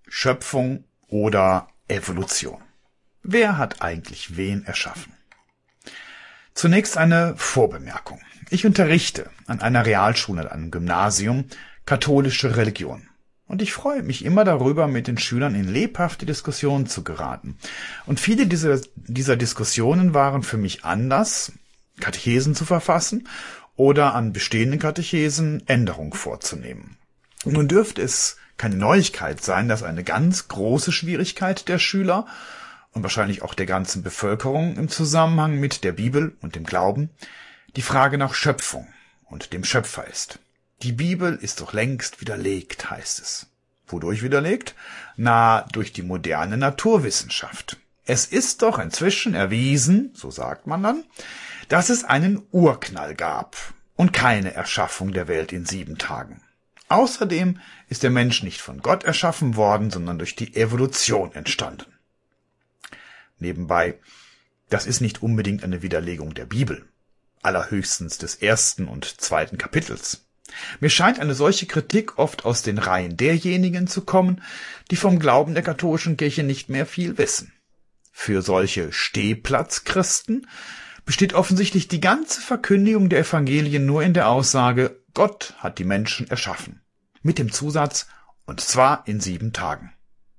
Schöpfung oder Evolution? Wer hat eigentlich wen erschaffen? Zunächst eine Vorbemerkung. Ich unterrichte an einer Realschule, an einem Gymnasium, katholische Religion. Und ich freue mich immer darüber, mit den Schülern in lebhafte Diskussionen zu geraten. Und viele dieser Diskussionen waren für mich Anlass, Katechesen zu verfassen oder an bestehenden Katechesen Änderungen vorzunehmen. Nun dürfte es keine Neuigkeit sein, dass eine ganz große Schwierigkeit der Schüler und wahrscheinlich auch der ganzen Bevölkerung im Zusammenhang mit der Bibel und dem Glauben die Frage nach Schöpfung und dem Schöpfer ist. Die Bibel ist doch längst widerlegt, heißt es. Wodurch widerlegt? Durch die moderne Naturwissenschaft. Es ist doch inzwischen erwiesen, so sagt man dann, dass es einen Urknall gab und keine Erschaffung der Welt in 7 Tagen. Außerdem ist der Mensch nicht von Gott erschaffen worden, sondern durch die Evolution entstanden. Nebenbei, das ist nicht unbedingt eine Widerlegung der Bibel, allerhöchstens des 1. und 2. Kapitels. Mir scheint eine solche Kritik oft aus den Reihen derjenigen zu kommen, die vom Glauben der katholischen Kirche nicht mehr viel wissen. Für solche Stehplatzchristen besteht offensichtlich die ganze Verkündigung der Evangelien nur in der Aussage, Gott hat die Menschen erschaffen. Mit dem Zusatz, und zwar in 7 Tagen.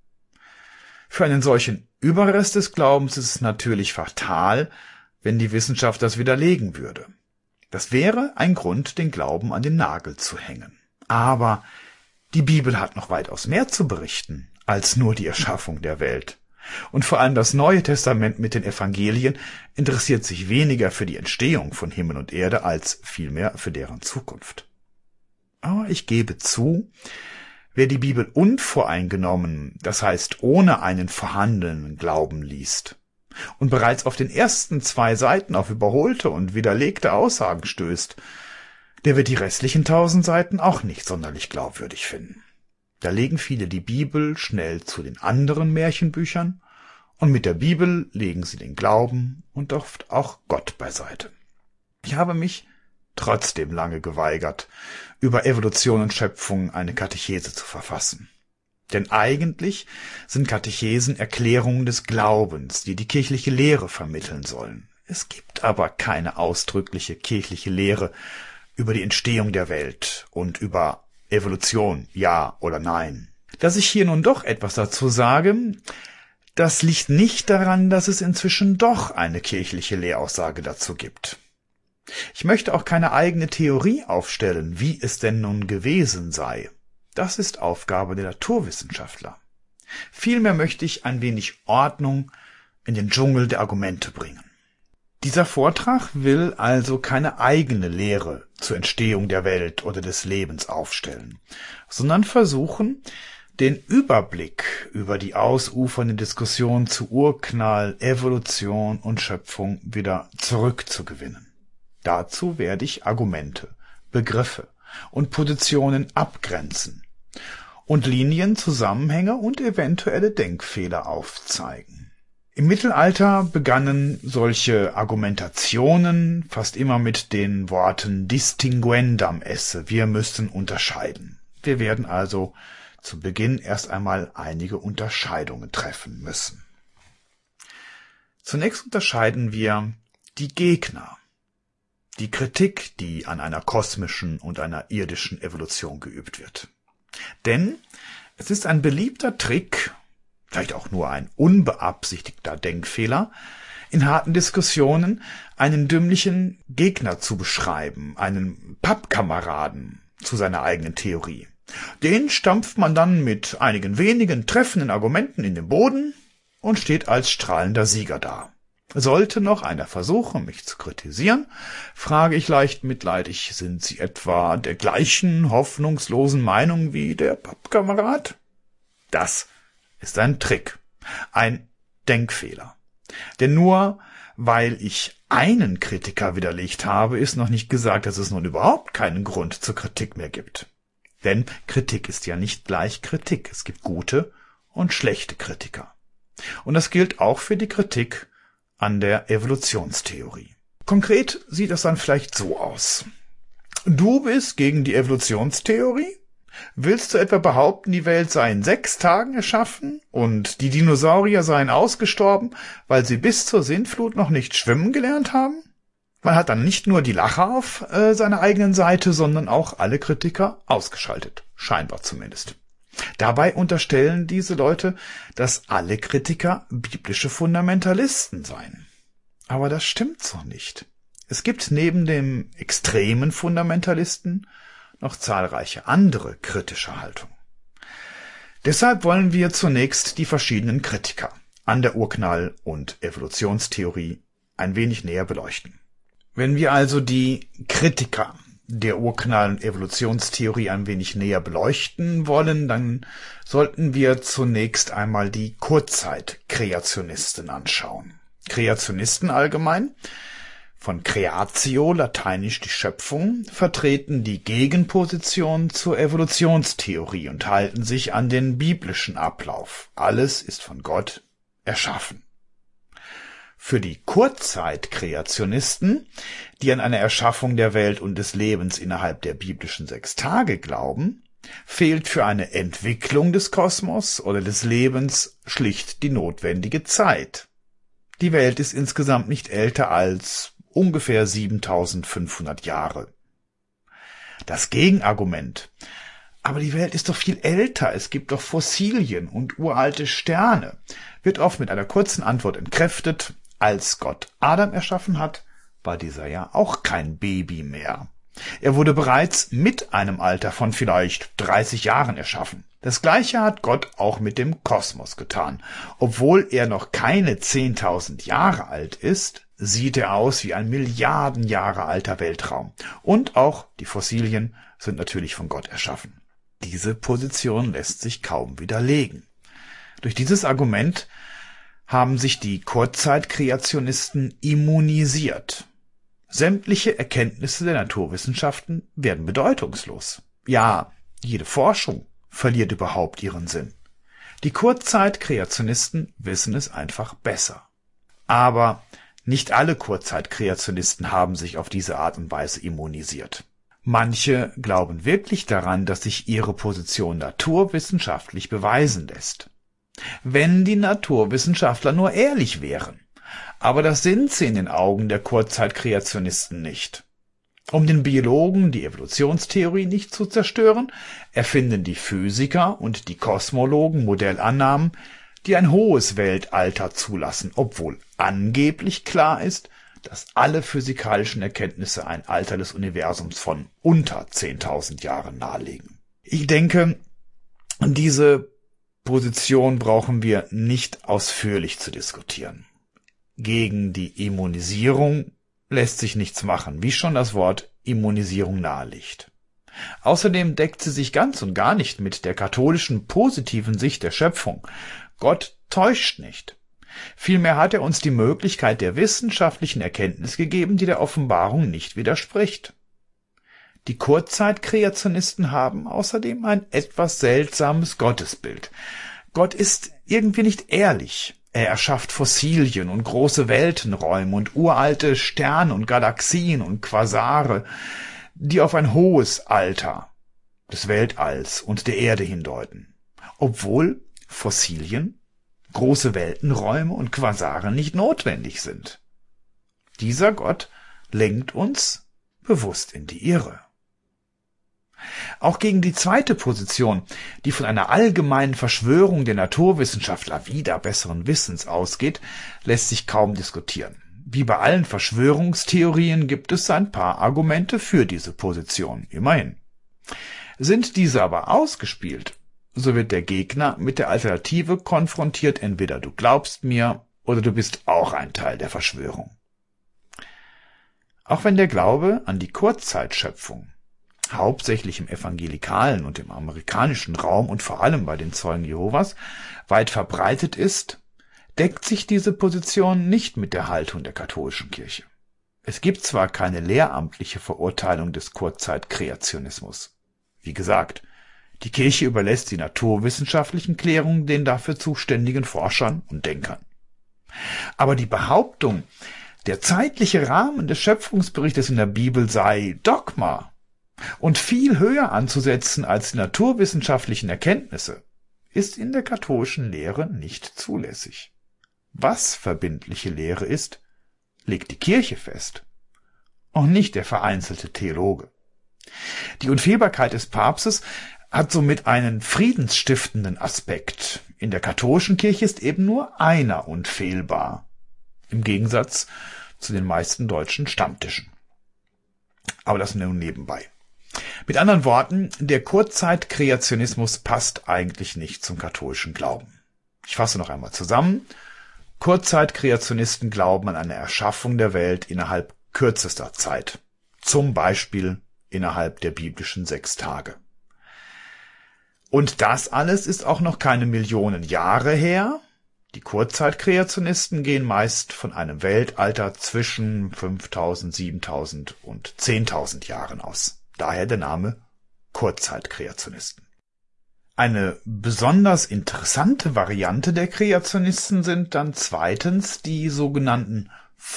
Für einen solchen Überrest des Glaubens ist es natürlich fatal, wenn die Wissenschaft das widerlegen würde. Das wäre ein Grund, den Glauben an den Nagel zu hängen. Aber die Bibel hat noch weitaus mehr zu berichten als nur die Erschaffung der Welt. Und vor allem das Neue Testament mit den Evangelien interessiert sich weniger für die Entstehung von Himmel und Erde als vielmehr für deren Zukunft. Aber ich gebe zu, wer die Bibel unvoreingenommen, das heißt ohne einen vorhandenen Glauben liest, und bereits auf den ersten 2 Seiten auf überholte und widerlegte Aussagen stößt, der wird die restlichen 1000 Seiten auch nicht sonderlich glaubwürdig finden. Da legen viele die Bibel schnell zu den anderen Märchenbüchern und mit der Bibel legen sie den Glauben und oft auch Gott beiseite. Ich habe mich trotzdem lange geweigert, über Evolution und Schöpfung eine Katechese zu verfassen. Denn eigentlich sind Katechesen Erklärungen des Glaubens, die die kirchliche Lehre vermitteln sollen. Es gibt aber keine ausdrückliche kirchliche Lehre über die Entstehung der Welt und über Evolution, ja oder nein. Dass ich hier nun doch etwas dazu sage, das liegt nicht daran, dass es inzwischen doch eine kirchliche Lehraussage dazu gibt. Ich möchte auch keine eigene Theorie aufstellen, wie es denn nun gewesen sei. Das ist Aufgabe der Naturwissenschaftler. Vielmehr möchte ich ein wenig Ordnung in den Dschungel der Argumente bringen. Dieser Vortrag will also keine eigene Lehre zur Entstehung der Welt oder des Lebens aufstellen, sondern versuchen, den Überblick über die ausufernde Diskussion zu Urknall, Evolution und Schöpfung wieder zurückzugewinnen. Dazu werde ich Argumente, Begriffe und Positionen abgrenzen und Linien, Zusammenhänge und eventuelle Denkfehler aufzeigen. Im Mittelalter begannen solche Argumentationen fast immer mit den Worten distinguendam esse, wir müssen unterscheiden. Wir werden also zu Beginn erst einmal einige Unterscheidungen treffen müssen. Zunächst unterscheiden wir die Gegner, die Kritik, die an einer kosmischen und einer irdischen Evolution geübt wird. Denn es ist ein beliebter Trick, vielleicht auch nur ein unbeabsichtigter Denkfehler, in harten Diskussionen einen dümmlichen Gegner zu beschreiben, einen Pappkameraden zu seiner eigenen Theorie. Den stampft man dann mit einigen wenigen treffenden Argumenten in den Boden und steht als strahlender Sieger da. Sollte noch einer versuchen, mich zu kritisieren, frage ich leicht mitleidig, sind Sie etwa der gleichen hoffnungslosen Meinung wie der Pappkamerad? Das ist ein Trick, ein Denkfehler. Denn nur weil ich einen Kritiker widerlegt habe, ist noch nicht gesagt, dass es nun überhaupt keinen Grund zur Kritik mehr gibt. Denn Kritik ist ja nicht gleich Kritik. Es gibt gute und schlechte Kritiker. Und das gilt auch für die Kritik an der Evolutionstheorie. Konkret sieht es dann vielleicht so aus. Du bist gegen die Evolutionstheorie? Willst du etwa behaupten, die Welt sei in 6 Tagen erschaffen und die Dinosaurier seien ausgestorben, weil sie bis zur Sintflut noch nicht schwimmen gelernt haben? Man hat dann nicht nur die Lacher auf seiner eigenen Seite, sondern auch alle Kritiker ausgeschaltet. Scheinbar zumindest. Dabei unterstellen diese Leute, dass alle Kritiker biblische Fundamentalisten seien. Aber das stimmt so nicht. Es gibt neben dem extremen Fundamentalisten noch zahlreiche andere kritische Haltungen. Deshalb wollen wir zunächst die verschiedenen Kritiker an der Urknall- und Evolutionstheorie ein wenig näher beleuchten. Wenn wir also die Kritiker der Urknall- und Evolutionstheorie ein wenig näher beleuchten wollen, dann sollten wir zunächst einmal die Kurzzeit-Kreationisten anschauen. Kreationisten allgemein, von Creatio, lateinisch die Schöpfung, vertreten die Gegenposition zur Evolutionstheorie und halten sich an den biblischen Ablauf. Alles ist von Gott erschaffen. Für die Kurzzeit-Kreationisten, die an eine Erschaffung der Welt und des Lebens innerhalb der biblischen 6 Tage glauben, fehlt für eine Entwicklung des Kosmos oder des Lebens schlicht die notwendige Zeit. Die Welt ist insgesamt nicht älter als ungefähr 7500 Jahre. Das Gegenargument: Aber die Welt ist doch viel älter, es gibt doch Fossilien und uralte Sterne, wird oft mit einer kurzen Antwort entkräftet: Als Gott Adam erschaffen hat, war dieser ja auch kein Baby mehr. Er wurde bereits mit einem Alter von vielleicht 30 Jahren erschaffen. Das Gleiche hat Gott auch mit dem Kosmos getan. Obwohl er noch keine 10.000 Jahre alt ist, sieht er aus wie ein Milliarden Jahre alter Weltraum. Und auch die Fossilien sind natürlich von Gott erschaffen. Diese Position lässt sich kaum widerlegen. Durch dieses Argument haben sich die Kurzzeit-Kreationisten immunisiert. Sämtliche Erkenntnisse der Naturwissenschaften werden bedeutungslos. Ja, jede Forschung verliert überhaupt ihren Sinn. Die Kurzzeit-Kreationisten wissen es einfach besser. Aber nicht alle Kurzzeit-Kreationisten haben sich auf diese Art und Weise immunisiert. Manche glauben wirklich daran, dass sich ihre Position naturwissenschaftlich beweisen lässt. Wenn die Naturwissenschaftler nur ehrlich wären. Aber das sind sie in den Augen der Kurzzeit-Kreationisten nicht. Um den Biologen die Evolutionstheorie nicht zu zerstören, erfinden die Physiker und die Kosmologen Modellannahmen, die ein hohes Weltalter zulassen, obwohl angeblich klar ist, dass alle physikalischen Erkenntnisse ein Alter des Universums von unter 10.000 Jahren nahelegen. Ich denke, diese Position brauchen wir nicht ausführlich zu diskutieren. Gegen die Immunisierung lässt sich nichts machen, wie schon das Wort Immunisierung nahelegt. Außerdem deckt sie sich ganz und gar nicht mit der katholischen positiven Sicht der Schöpfung. Gott täuscht nicht. Vielmehr hat er uns die Möglichkeit der wissenschaftlichen Erkenntnis gegeben, die der Offenbarung nicht widerspricht. Die Kurzzeit-Kreationisten haben außerdem ein etwas seltsames Gottesbild. Gott ist irgendwie nicht ehrlich. Er erschafft Fossilien und große Weltenräume und uralte Sterne und Galaxien und Quasare, die auf ein hohes Alter des Weltalls und der Erde hindeuten. Obwohl Fossilien, große Weltenräume und Quasare nicht notwendig sind. Dieser Gott lenkt uns bewusst in die Irre. Auch gegen die zweite Position, die von einer allgemeinen Verschwörung der Naturwissenschaftler wider besseren Wissens ausgeht, lässt sich kaum diskutieren. Wie bei allen Verschwörungstheorien gibt es ein paar Argumente für diese Position, immerhin. Sind diese aber ausgespielt, so wird der Gegner mit der Alternative konfrontiert: entweder du glaubst mir oder du bist auch ein Teil der Verschwörung. Auch wenn der Glaube an die Kurzzeitschöpfung hauptsächlich im evangelikalen und im amerikanischen Raum und vor allem bei den Zeugen Jehovas weit verbreitet ist, deckt sich diese Position nicht mit der Haltung der katholischen Kirche. Es gibt zwar keine lehramtliche Verurteilung des Kurzzeitkreationismus. Wie gesagt, die Kirche überlässt die naturwissenschaftlichen Klärungen den dafür zuständigen Forschern und Denkern. Aber die Behauptung, der zeitliche Rahmen des Schöpfungsberichtes in der Bibel sei Dogma, Und viel höher anzusetzen als die naturwissenschaftlichen Erkenntnisse ist in der katholischen Lehre nicht zulässig. Was verbindliche Lehre ist, legt die Kirche fest und nicht der vereinzelte Theologe. Die Unfehlbarkeit des Papstes hat somit einen friedensstiftenden Aspekt. In der katholischen Kirche ist eben nur einer unfehlbar, im Gegensatz zu den meisten deutschen Stammtischen. Aber das nur nebenbei. Mit anderen Worten, der Kurzzeitkreationismus passt eigentlich nicht zum katholischen Glauben. Ich fasse noch einmal zusammen. Kurzzeitkreationisten glauben an eine Erschaffung der Welt innerhalb kürzester Zeit. Zum Beispiel innerhalb der biblischen 6 Tage. Und das alles ist auch noch keine Millionen Jahre her. Die Kurzzeitkreationisten gehen meist von einem Weltalter zwischen 5000, 7000 und 10.000 Jahren aus. Daher der Name Kurzzeitkreationisten. Eine besonders interessante Variante der Kreationisten sind dann zweitens die sogenannten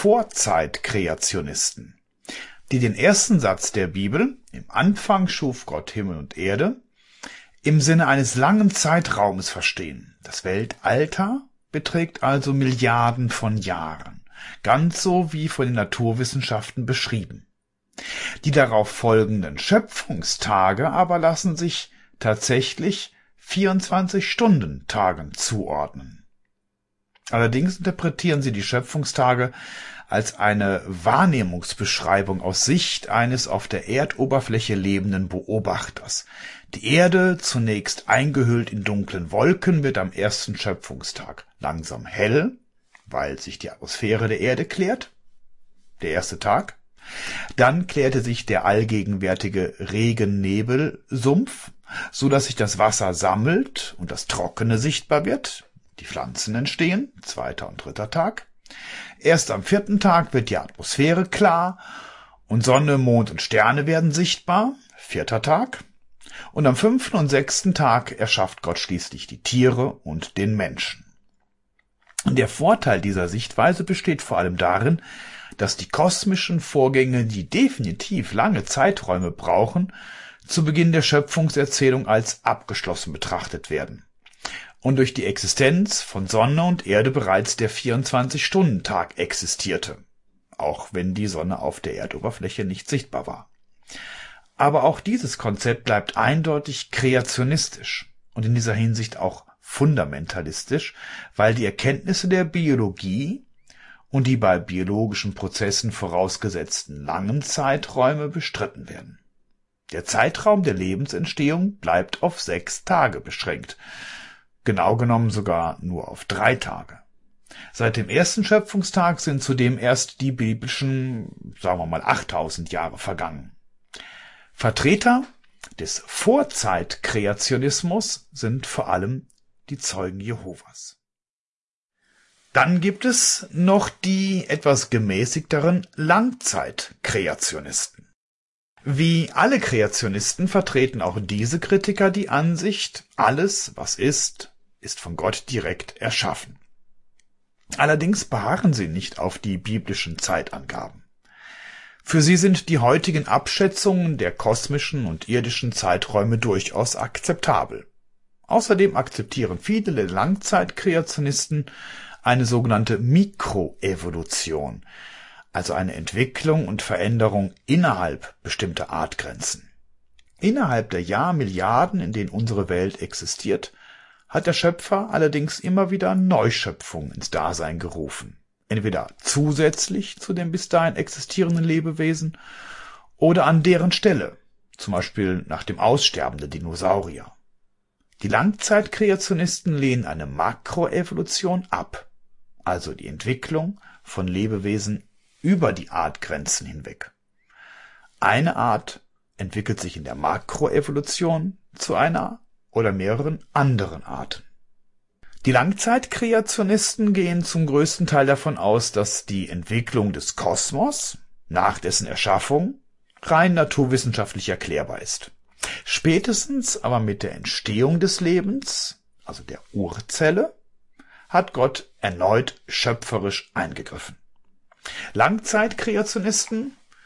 Vorzeitkreationisten, die den ersten Satz der Bibel, im Anfang schuf Gott Himmel und Erde, im Sinne eines langen Zeitraums verstehen. Das Weltalter beträgt also Milliarden von Jahren, ganz so wie von den Naturwissenschaften beschrieben. Die darauf folgenden Schöpfungstage aber lassen sich tatsächlich 24-Stunden-Tagen zuordnen. Allerdings interpretieren sie die Schöpfungstage als eine Wahrnehmungsbeschreibung aus Sicht eines auf der Erdoberfläche lebenden Beobachters. Die Erde, zunächst eingehüllt in dunklen Wolken, wird am ersten Schöpfungstag langsam hell, weil sich die Atmosphäre der Erde klärt. Der erste Tag. Dann klärte sich der allgegenwärtige Regennebelsumpf, so dass sich das Wasser sammelt und das Trockene sichtbar wird. Die Pflanzen entstehen. 2. und 3. Tag. Erst am 4. Tag wird die Atmosphäre klar und Sonne, Mond und Sterne werden sichtbar. 4. Tag. Und am 5. und 6. Tag erschafft Gott schließlich die Tiere und den Menschen. Der Vorteil dieser Sichtweise besteht vor allem darin, dass die kosmischen Vorgänge, die definitiv lange Zeiträume brauchen, zu Beginn der Schöpfungserzählung als abgeschlossen betrachtet werden und durch die Existenz von Sonne und Erde bereits der 24-Stunden-Tag existierte, auch wenn die Sonne auf der Erdoberfläche nicht sichtbar war. Aber auch dieses Konzept bleibt eindeutig kreationistisch und in dieser Hinsicht auch fundamentalistisch, weil die Erkenntnisse der Biologie und die bei biologischen Prozessen vorausgesetzten langen Zeiträume bestritten werden. Der Zeitraum der Lebensentstehung bleibt auf 6 Tage beschränkt, genau genommen sogar nur auf 3 Tage. Seit dem ersten Schöpfungstag sind zudem erst die biblischen, sagen wir mal, 8000 Jahre vergangen. Vertreter des Vorzeitkreationismus sind vor allem die Zeugen Jehovas. Dann gibt es noch die etwas gemäßigteren Langzeitkreationisten. Wie alle Kreationisten vertreten auch diese Kritiker die Ansicht, alles, was ist, ist von Gott direkt erschaffen. Allerdings beharren sie nicht auf die biblischen Zeitangaben. Für sie sind die heutigen Abschätzungen der kosmischen und irdischen Zeiträume durchaus akzeptabel. Außerdem akzeptieren viele der Langzeitkreationisten eine sogenannte Mikroevolution, also eine Entwicklung und Veränderung innerhalb bestimmter Artgrenzen. Innerhalb der Jahrmilliarden, in denen unsere Welt existiert, hat der Schöpfer allerdings immer wieder Neuschöpfungen ins Dasein gerufen, entweder zusätzlich zu den bis dahin existierenden Lebewesen oder an deren Stelle, zum Beispiel nach dem Aussterben der Dinosaurier. Die Langzeitkreationisten lehnen eine Makroevolution ab, also die Entwicklung von Lebewesen über die Artgrenzen hinweg. Eine Art entwickelt sich in der Makroevolution zu einer oder mehreren anderen Arten. Die Langzeitkreationisten gehen zum größten Teil davon aus, dass die Entwicklung des Kosmos nach dessen Erschaffung rein naturwissenschaftlich erklärbar ist. Spätestens aber mit der Entstehung des Lebens, also der Urzelle, hat Gott erneut schöpferisch eingegriffen. Langzeitkreationisten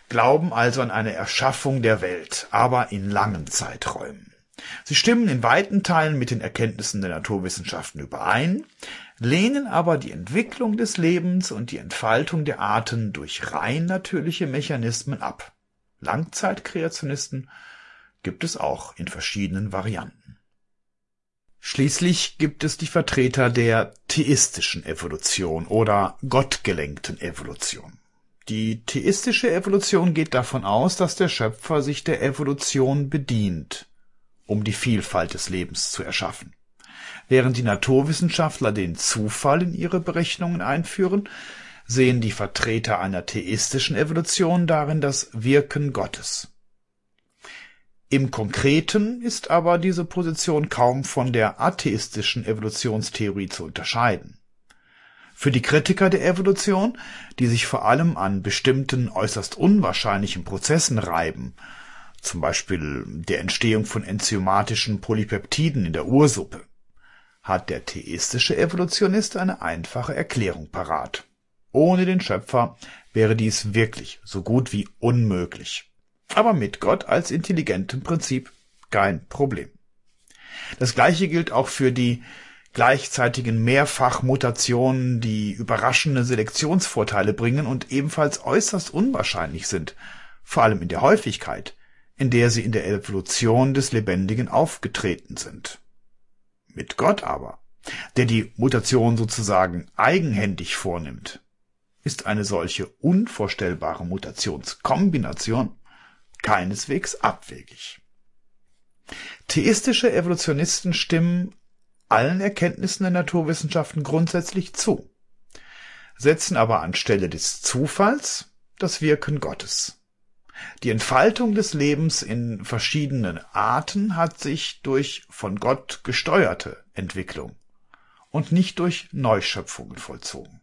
glauben also an eine Erschaffung der Welt, aber in langen Zeiträumen. Sie stimmen in weiten Teilen mit den Erkenntnissen der Naturwissenschaften überein, lehnen aber die Entwicklung des Lebens und die Entfaltung der Arten durch rein natürliche Mechanismen ab. Langzeitkreationisten gibt es auch in verschiedenen Varianten. Schließlich gibt es die Vertreter der theistischen Evolution oder gottgelenkten Evolution. Die theistische Evolution geht davon aus, dass der Schöpfer sich der Evolution bedient, um die Vielfalt des Lebens zu erschaffen. Während die Naturwissenschaftler den Zufall in ihre Berechnungen einführen, sehen die Vertreter einer theistischen Evolution darin das Wirken Gottes. Im Konkreten ist aber diese Position kaum von der atheistischen Evolutionstheorie zu unterscheiden. Für die Kritiker der Evolution, die sich vor allem an bestimmten äußerst unwahrscheinlichen Prozessen reiben, zum Beispiel der Entstehung von enzymatischen Polypeptiden in der Ursuppe, hat der theistische Evolutionist eine einfache Erklärung parat. Ohne den Schöpfer wäre dies wirklich so gut wie unmöglich. Aber mit Gott als intelligentem Prinzip kein Problem. Das Gleiche gilt auch für die gleichzeitigen Mehrfachmutationen, die überraschende Selektionsvorteile bringen und ebenfalls äußerst unwahrscheinlich sind, vor allem in der Häufigkeit, in der sie in der Evolution des Lebendigen aufgetreten sind. Mit Gott aber, der die Mutation sozusagen eigenhändig vornimmt, ist eine solche unvorstellbare Mutationskombination keineswegs abwegig. Theistische Evolutionisten stimmen allen Erkenntnissen der Naturwissenschaften grundsätzlich zu, setzen aber anstelle des Zufalls das Wirken Gottes. Die Entfaltung des Lebens in verschiedenen Arten hat sich durch von Gott gesteuerte Entwicklung und nicht durch Neuschöpfungen vollzogen.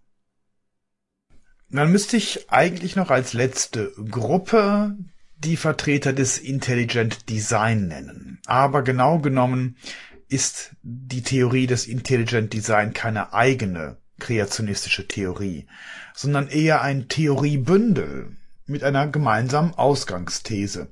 Dann müsste ich eigentlich noch als letzte Gruppe die Vertreter des Intelligent Design nennen. Aber genau genommen ist die Theorie des Intelligent Design keine eigene kreationistische Theorie, sondern eher ein Theoriebündel mit einer gemeinsamen Ausgangsthese.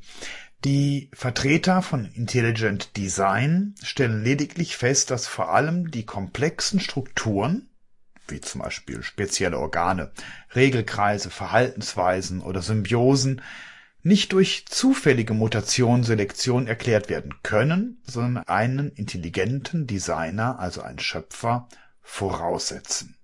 Die Vertreter von Intelligent Design stellen lediglich fest, dass vor allem die komplexen Strukturen, wie zum Beispiel spezielle Organe, Regelkreise, Verhaltensweisen oder Symbiosen, nicht durch zufällige Mutation-Selektion erklärt werden können, sondern einen intelligenten Designer, also einen Schöpfer, voraussetzen.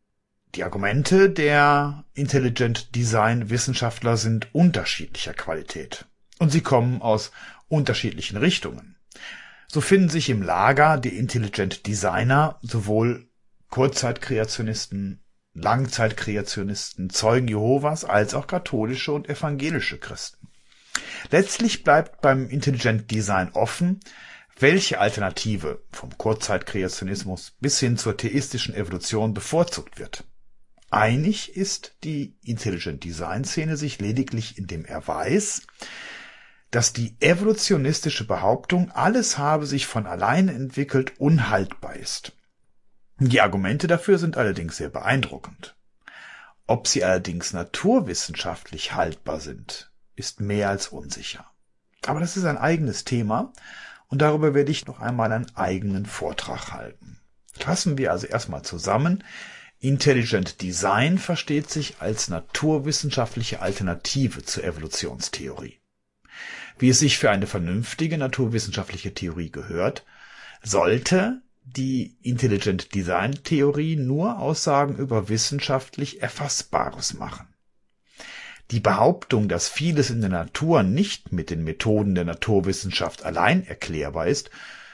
Die Argumente der Intelligent Design Wissenschaftler sind unterschiedlicher Qualität und sie kommen aus unterschiedlichen Richtungen. So finden sich im Lager der Intelligent Designer sowohl Kurzzeitkreationisten, Langzeitkreationisten, Zeugen Jehovas als auch katholische und evangelische Christen. Letztlich bleibt beim Intelligent Design offen, welche Alternative vom Kurzzeitkreationismus bis hin zur theistischen Evolution bevorzugt wird. Einig ist die Intelligent Design Szene sich lediglich in dem Erweis, dass die evolutionistische Behauptung, alles habe sich von allein entwickelt, unhaltbar ist. Die Argumente dafür sind allerdings sehr beeindruckend. Ob sie allerdings naturwissenschaftlich haltbar sind, ist mehr als unsicher. Aber das ist ein eigenes Thema und darüber werde ich noch einmal einen eigenen Vortrag halten. Fassen wir also erstmal zusammen. Intelligent Design versteht sich als naturwissenschaftliche Alternative zur Evolutionstheorie. Wie es sich für eine vernünftige naturwissenschaftliche Theorie gehört, sollte die Intelligent Design Theorie nur Aussagen über wissenschaftlich Erfassbares machen. Die Behauptung, dass vieles in der Natur nicht mit den Methoden der Naturwissenschaft allein erklärbar ist,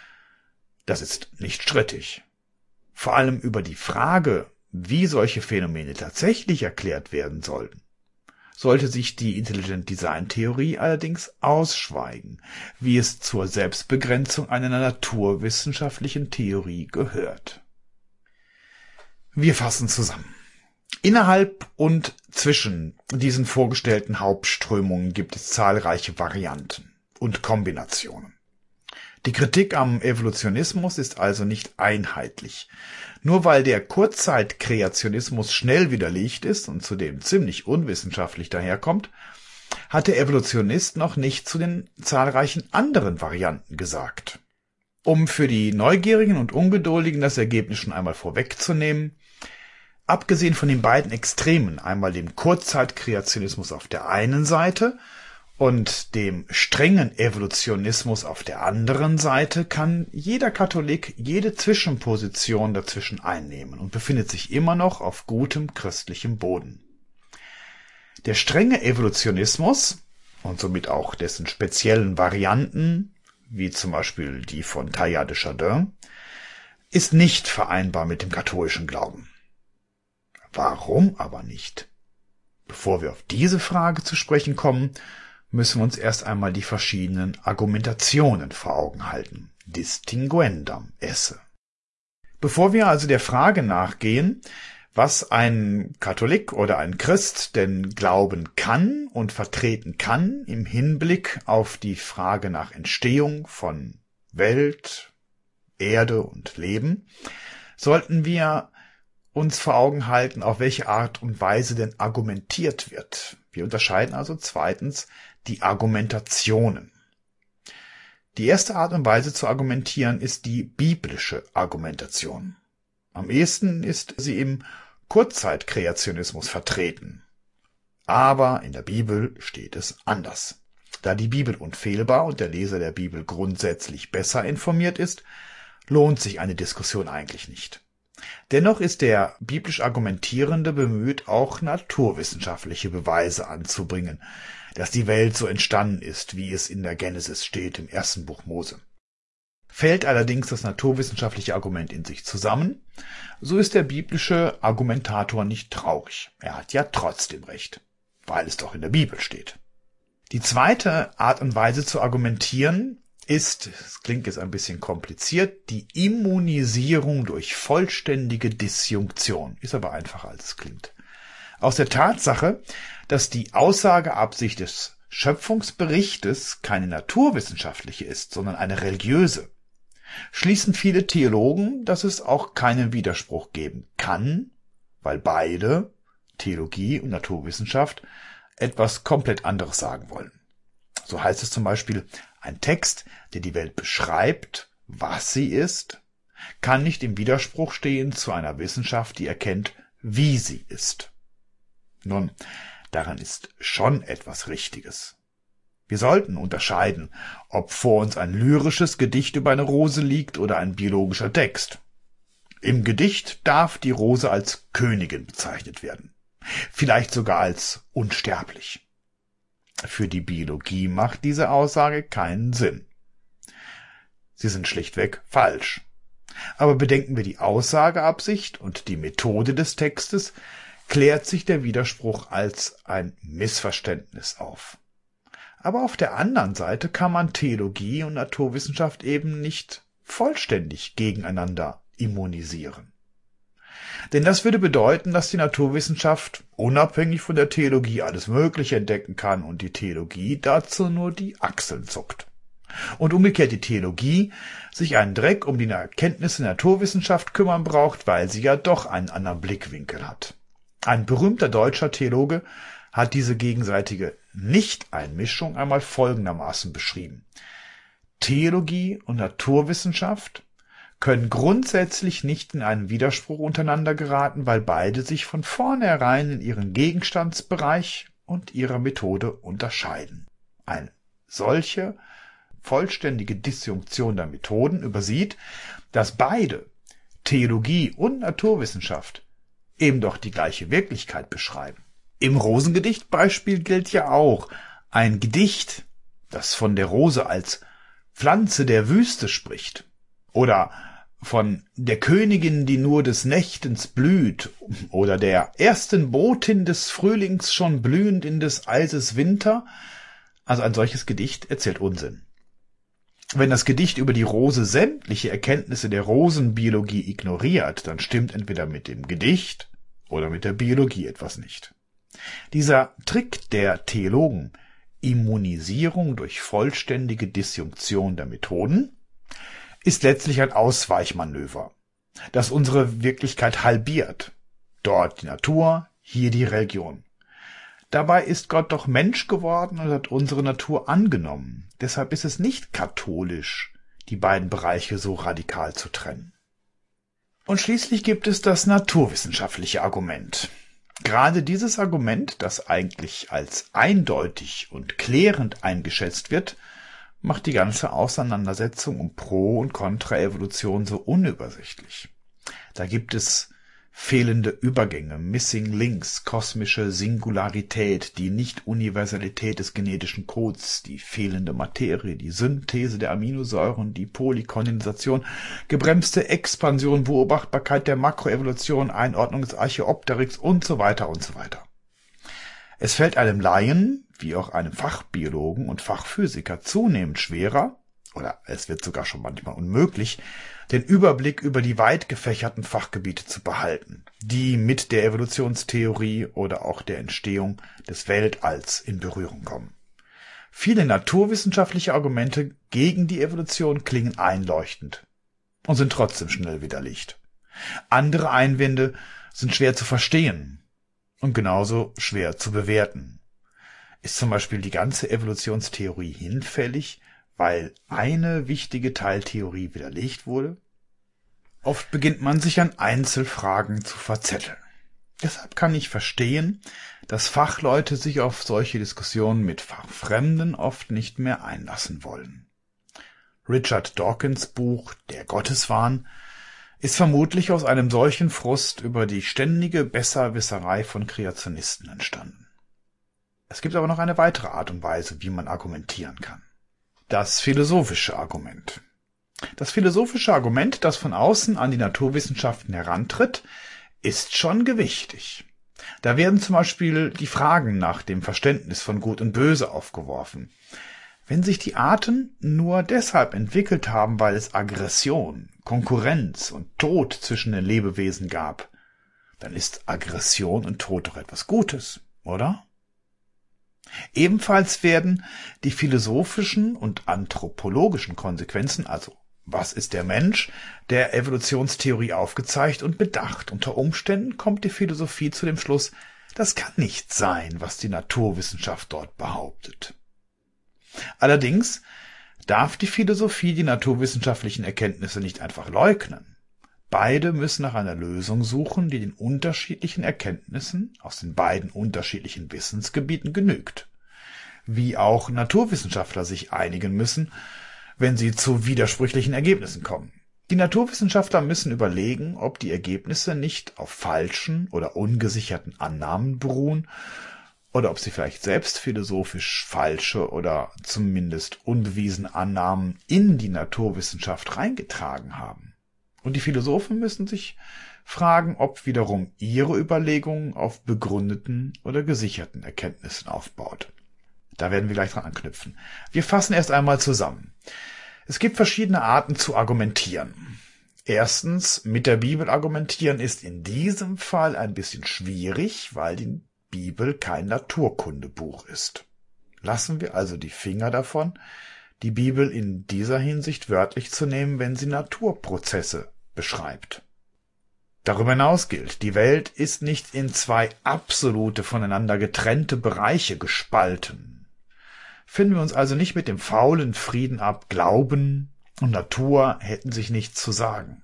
das ist nicht strittig. Vor allem über die Frage, wie solche Phänomene tatsächlich erklärt werden sollten, sollte sich die Intelligent Design Theorie allerdings ausschweigen, wie es zur Selbstbegrenzung einer naturwissenschaftlichen Theorie gehört. Wir fassen zusammen. Innerhalb und zwischen diesen vorgestellten Hauptströmungen gibt es zahlreiche Varianten und Kombinationen. Die Kritik am Evolutionismus ist also nicht einheitlich. Nur weil der Kurzzeitkreationismus schnell widerlegt ist und zudem ziemlich unwissenschaftlich daherkommt, hat der Evolutionist noch nicht zu den zahlreichen anderen Varianten gesagt. Um für die Neugierigen und Ungeduldigen das Ergebnis schon einmal vorwegzunehmen: Abgesehen von den beiden Extremen, einmal dem Kurzzeitkreationismus auf der einen Seite und dem strengen Evolutionismus auf der anderen Seite, kann jeder Katholik jede Zwischenposition dazwischen einnehmen und befindet sich immer noch auf gutem christlichem Boden. Der strenge Evolutionismus und somit auch dessen speziellen Varianten, wie zum Beispiel die von Teilhard de Chardin, ist nicht vereinbar mit dem katholischen Glauben. Warum aber nicht? Bevor wir auf diese Frage zu sprechen kommen, müssen wir uns erst einmal die verschiedenen Argumentationen vor Augen halten. Distinguendam esse. Bevor wir also der Frage nachgehen, was ein Katholik oder ein Christ denn glauben kann und vertreten kann im Hinblick auf die Frage nach Entstehung von Welt, Erde und Leben, sollten wir uns vor Augen halten, auf welche Art und Weise denn argumentiert wird. Wir unterscheiden also zweitens die Argumentationen. Die erste Art und Weise zu argumentieren ist die biblische Argumentation. Am ehesten ist sie im Kurzzeitkreationismus vertreten. Aber in der Bibel steht es anders. Da die Bibel unfehlbar und der Leser der Bibel grundsätzlich besser informiert ist, lohnt sich eine Diskussion eigentlich nicht. Dennoch ist der biblisch Argumentierende bemüht, auch naturwissenschaftliche Beweise anzubringen, dass die Welt so entstanden ist, wie es in der Genesis steht im 1. Buch Mose. Fällt allerdings das naturwissenschaftliche Argument in sich zusammen, so ist der biblische Argumentator nicht traurig. Er hat ja trotzdem recht, weil es doch in der Bibel steht. Die zweite Art und Weise zu argumentieren ist, es klingt jetzt ein bisschen kompliziert, die Immunisierung durch vollständige Disjunktion. Ist aber einfacher, als es klingt. Aus der Tatsache, dass die Aussageabsicht des Schöpfungsberichtes keine naturwissenschaftliche ist, sondern eine religiöse, schließen viele Theologen, dass es auch keinen Widerspruch geben kann, weil beide, Theologie und Naturwissenschaft, etwas komplett anderes sagen wollen. So heißt es zum Beispiel, ein Text, der die Welt beschreibt, was sie ist, kann nicht im Widerspruch stehen zu einer Wissenschaft, die erkennt, wie sie ist. Nun, daran ist schon etwas Richtiges. Wir sollten unterscheiden, ob vor uns ein lyrisches Gedicht über eine Rose liegt oder ein biologischer Text. Im Gedicht darf die Rose als Königin bezeichnet werden, vielleicht sogar als unsterblich. Für die Biologie macht diese Aussage keinen Sinn. Sie sind schlichtweg falsch. Aber bedenken wir die Aussageabsicht und die Methode des Textes, klärt sich der Widerspruch als ein Missverständnis auf. Aber auf der anderen Seite kann man Theologie und Naturwissenschaft eben nicht vollständig gegeneinander immunisieren. Denn das würde bedeuten, dass die Naturwissenschaft unabhängig von der Theologie alles Mögliche entdecken kann und die Theologie dazu nur die Achseln zuckt. Und umgekehrt die Theologie sich einen Dreck um die Erkenntnisse der Naturwissenschaft kümmern braucht, weil sie ja doch einen anderen Blickwinkel hat. Ein berühmter deutscher Theologe hat diese gegenseitige Nicht-Einmischung einmal folgendermaßen beschrieben: Theologie und Naturwissenschaft können grundsätzlich nicht in einen Widerspruch untereinander geraten, weil beide sich von vornherein in ihrem Gegenstandsbereich und ihrer Methode unterscheiden. Eine solche vollständige Disjunktion der Methoden übersieht, dass beide, Theologie und Naturwissenschaft, eben doch die gleiche Wirklichkeit beschreiben. Im Rosengedicht-Beispiel gilt ja auch, ein Gedicht, das von der Rose als Pflanze der Wüste spricht, oder von der Königin, die nur des Nächtens blüht, oder der ersten Botin des Frühlings schon blühend in des Eises Winter, also ein solches Gedicht erzählt Unsinn. Wenn das Gedicht über die Rose sämtliche Erkenntnisse der Rosenbiologie ignoriert, dann stimmt entweder mit dem Gedicht oder mit der Biologie etwas nicht. Dieser Trick der Theologen, Immunisierung durch vollständige Disjunktion der Methoden, ist letztlich ein Ausweichmanöver, das unsere Wirklichkeit halbiert. Dort die Natur, hier die Religion. Dabei ist Gott doch Mensch geworden und hat unsere Natur angenommen. Deshalb ist es nicht katholisch, die beiden Bereiche so radikal zu trennen. Und schließlich gibt es das naturwissenschaftliche Argument. Gerade dieses Argument, das eigentlich als eindeutig und klärend eingeschätzt wird, macht die ganze Auseinandersetzung um Pro- und Kontra-Evolution so unübersichtlich. Da gibt es fehlende Übergänge, Missing Links, kosmische Singularität, die Nicht-Universalität des genetischen Codes, die fehlende Materie, die Synthese der Aminosäuren, die Polykondensation, gebremste Expansion, Beobachtbarkeit der Makroevolution, Einordnung des Archaeopteryx und so weiter und so weiter. Es fällt einem Laien, wie auch einem Fachbiologen und Fachphysiker zunehmend schwerer, oder es wird sogar schon manchmal unmöglich, den Überblick über die weit gefächerten Fachgebiete zu behalten, die mit der Evolutionstheorie oder auch der Entstehung des Weltalls in Berührung kommen. Viele naturwissenschaftliche Argumente gegen die Evolution klingen einleuchtend und sind trotzdem schnell widerlegt. Andere Einwände sind schwer zu verstehen und genauso schwer zu bewerten. Ist zum Beispiel die ganze Evolutionstheorie hinfällig, weil eine wichtige Teiltheorie widerlegt wurde? Oft beginnt man sich an Einzelfragen zu verzetteln. Deshalb kann ich verstehen, dass Fachleute sich auf solche Diskussionen mit Fachfremden oft nicht mehr einlassen wollen. Richard Dawkins' Buch »Der Gotteswahn« ist vermutlich aus einem solchen Frust über die ständige Besserwisserei von Kreationisten entstanden. Es gibt aber noch eine weitere Art und Weise, wie man argumentieren kann. Das philosophische Argument. Das philosophische Argument, das von außen an die Naturwissenschaften herantritt, ist schon gewichtig. Da werden zum Beispiel die Fragen nach dem Verständnis von Gut und Böse aufgeworfen. Wenn sich die Arten nur deshalb entwickelt haben, weil es Aggression, Konkurrenz und Tod zwischen den Lebewesen gab, dann ist Aggression und Tod doch etwas Gutes, oder? Ebenfalls werden die philosophischen und anthropologischen Konsequenzen, also was ist der Mensch, der Evolutionstheorie aufgezeigt und bedacht. Unter Umständen kommt die Philosophie zu dem Schluss, das kann nicht sein, was die Naturwissenschaft dort behauptet. Allerdings darf die Philosophie die naturwissenschaftlichen Erkenntnisse nicht einfach leugnen. Beide müssen nach einer Lösung suchen, die den unterschiedlichen Erkenntnissen aus den beiden unterschiedlichen Wissensgebieten genügt. Wie auch Naturwissenschaftler sich einigen müssen, wenn sie zu widersprüchlichen Ergebnissen kommen. Die Naturwissenschaftler müssen überlegen, ob die Ergebnisse nicht auf falschen oder ungesicherten Annahmen beruhen oder ob sie vielleicht selbst philosophisch falsche oder zumindest unbewiesene Annahmen in die Naturwissenschaft reingetragen haben. Und die Philosophen müssen sich fragen, ob wiederum ihre Überlegungen auf begründeten oder gesicherten Erkenntnissen aufbaut. Da werden wir gleich dran anknüpfen. Wir fassen erst einmal zusammen. Es gibt verschiedene Arten zu argumentieren. Erstens, mit der Bibel argumentieren ist in diesem Fall ein bisschen schwierig, weil die Bibel kein Naturkundebuch ist. Lassen wir also die Finger davon, die Bibel in dieser Hinsicht wörtlich zu nehmen, wenn sie Naturprozesse beschreibt. Darüber hinaus gilt, die Welt ist nicht in zwei absolute, voneinander getrennte Bereiche gespalten. Finden wir uns also nicht mit dem faulen Frieden ab, Glauben und Natur hätten sich nichts zu sagen.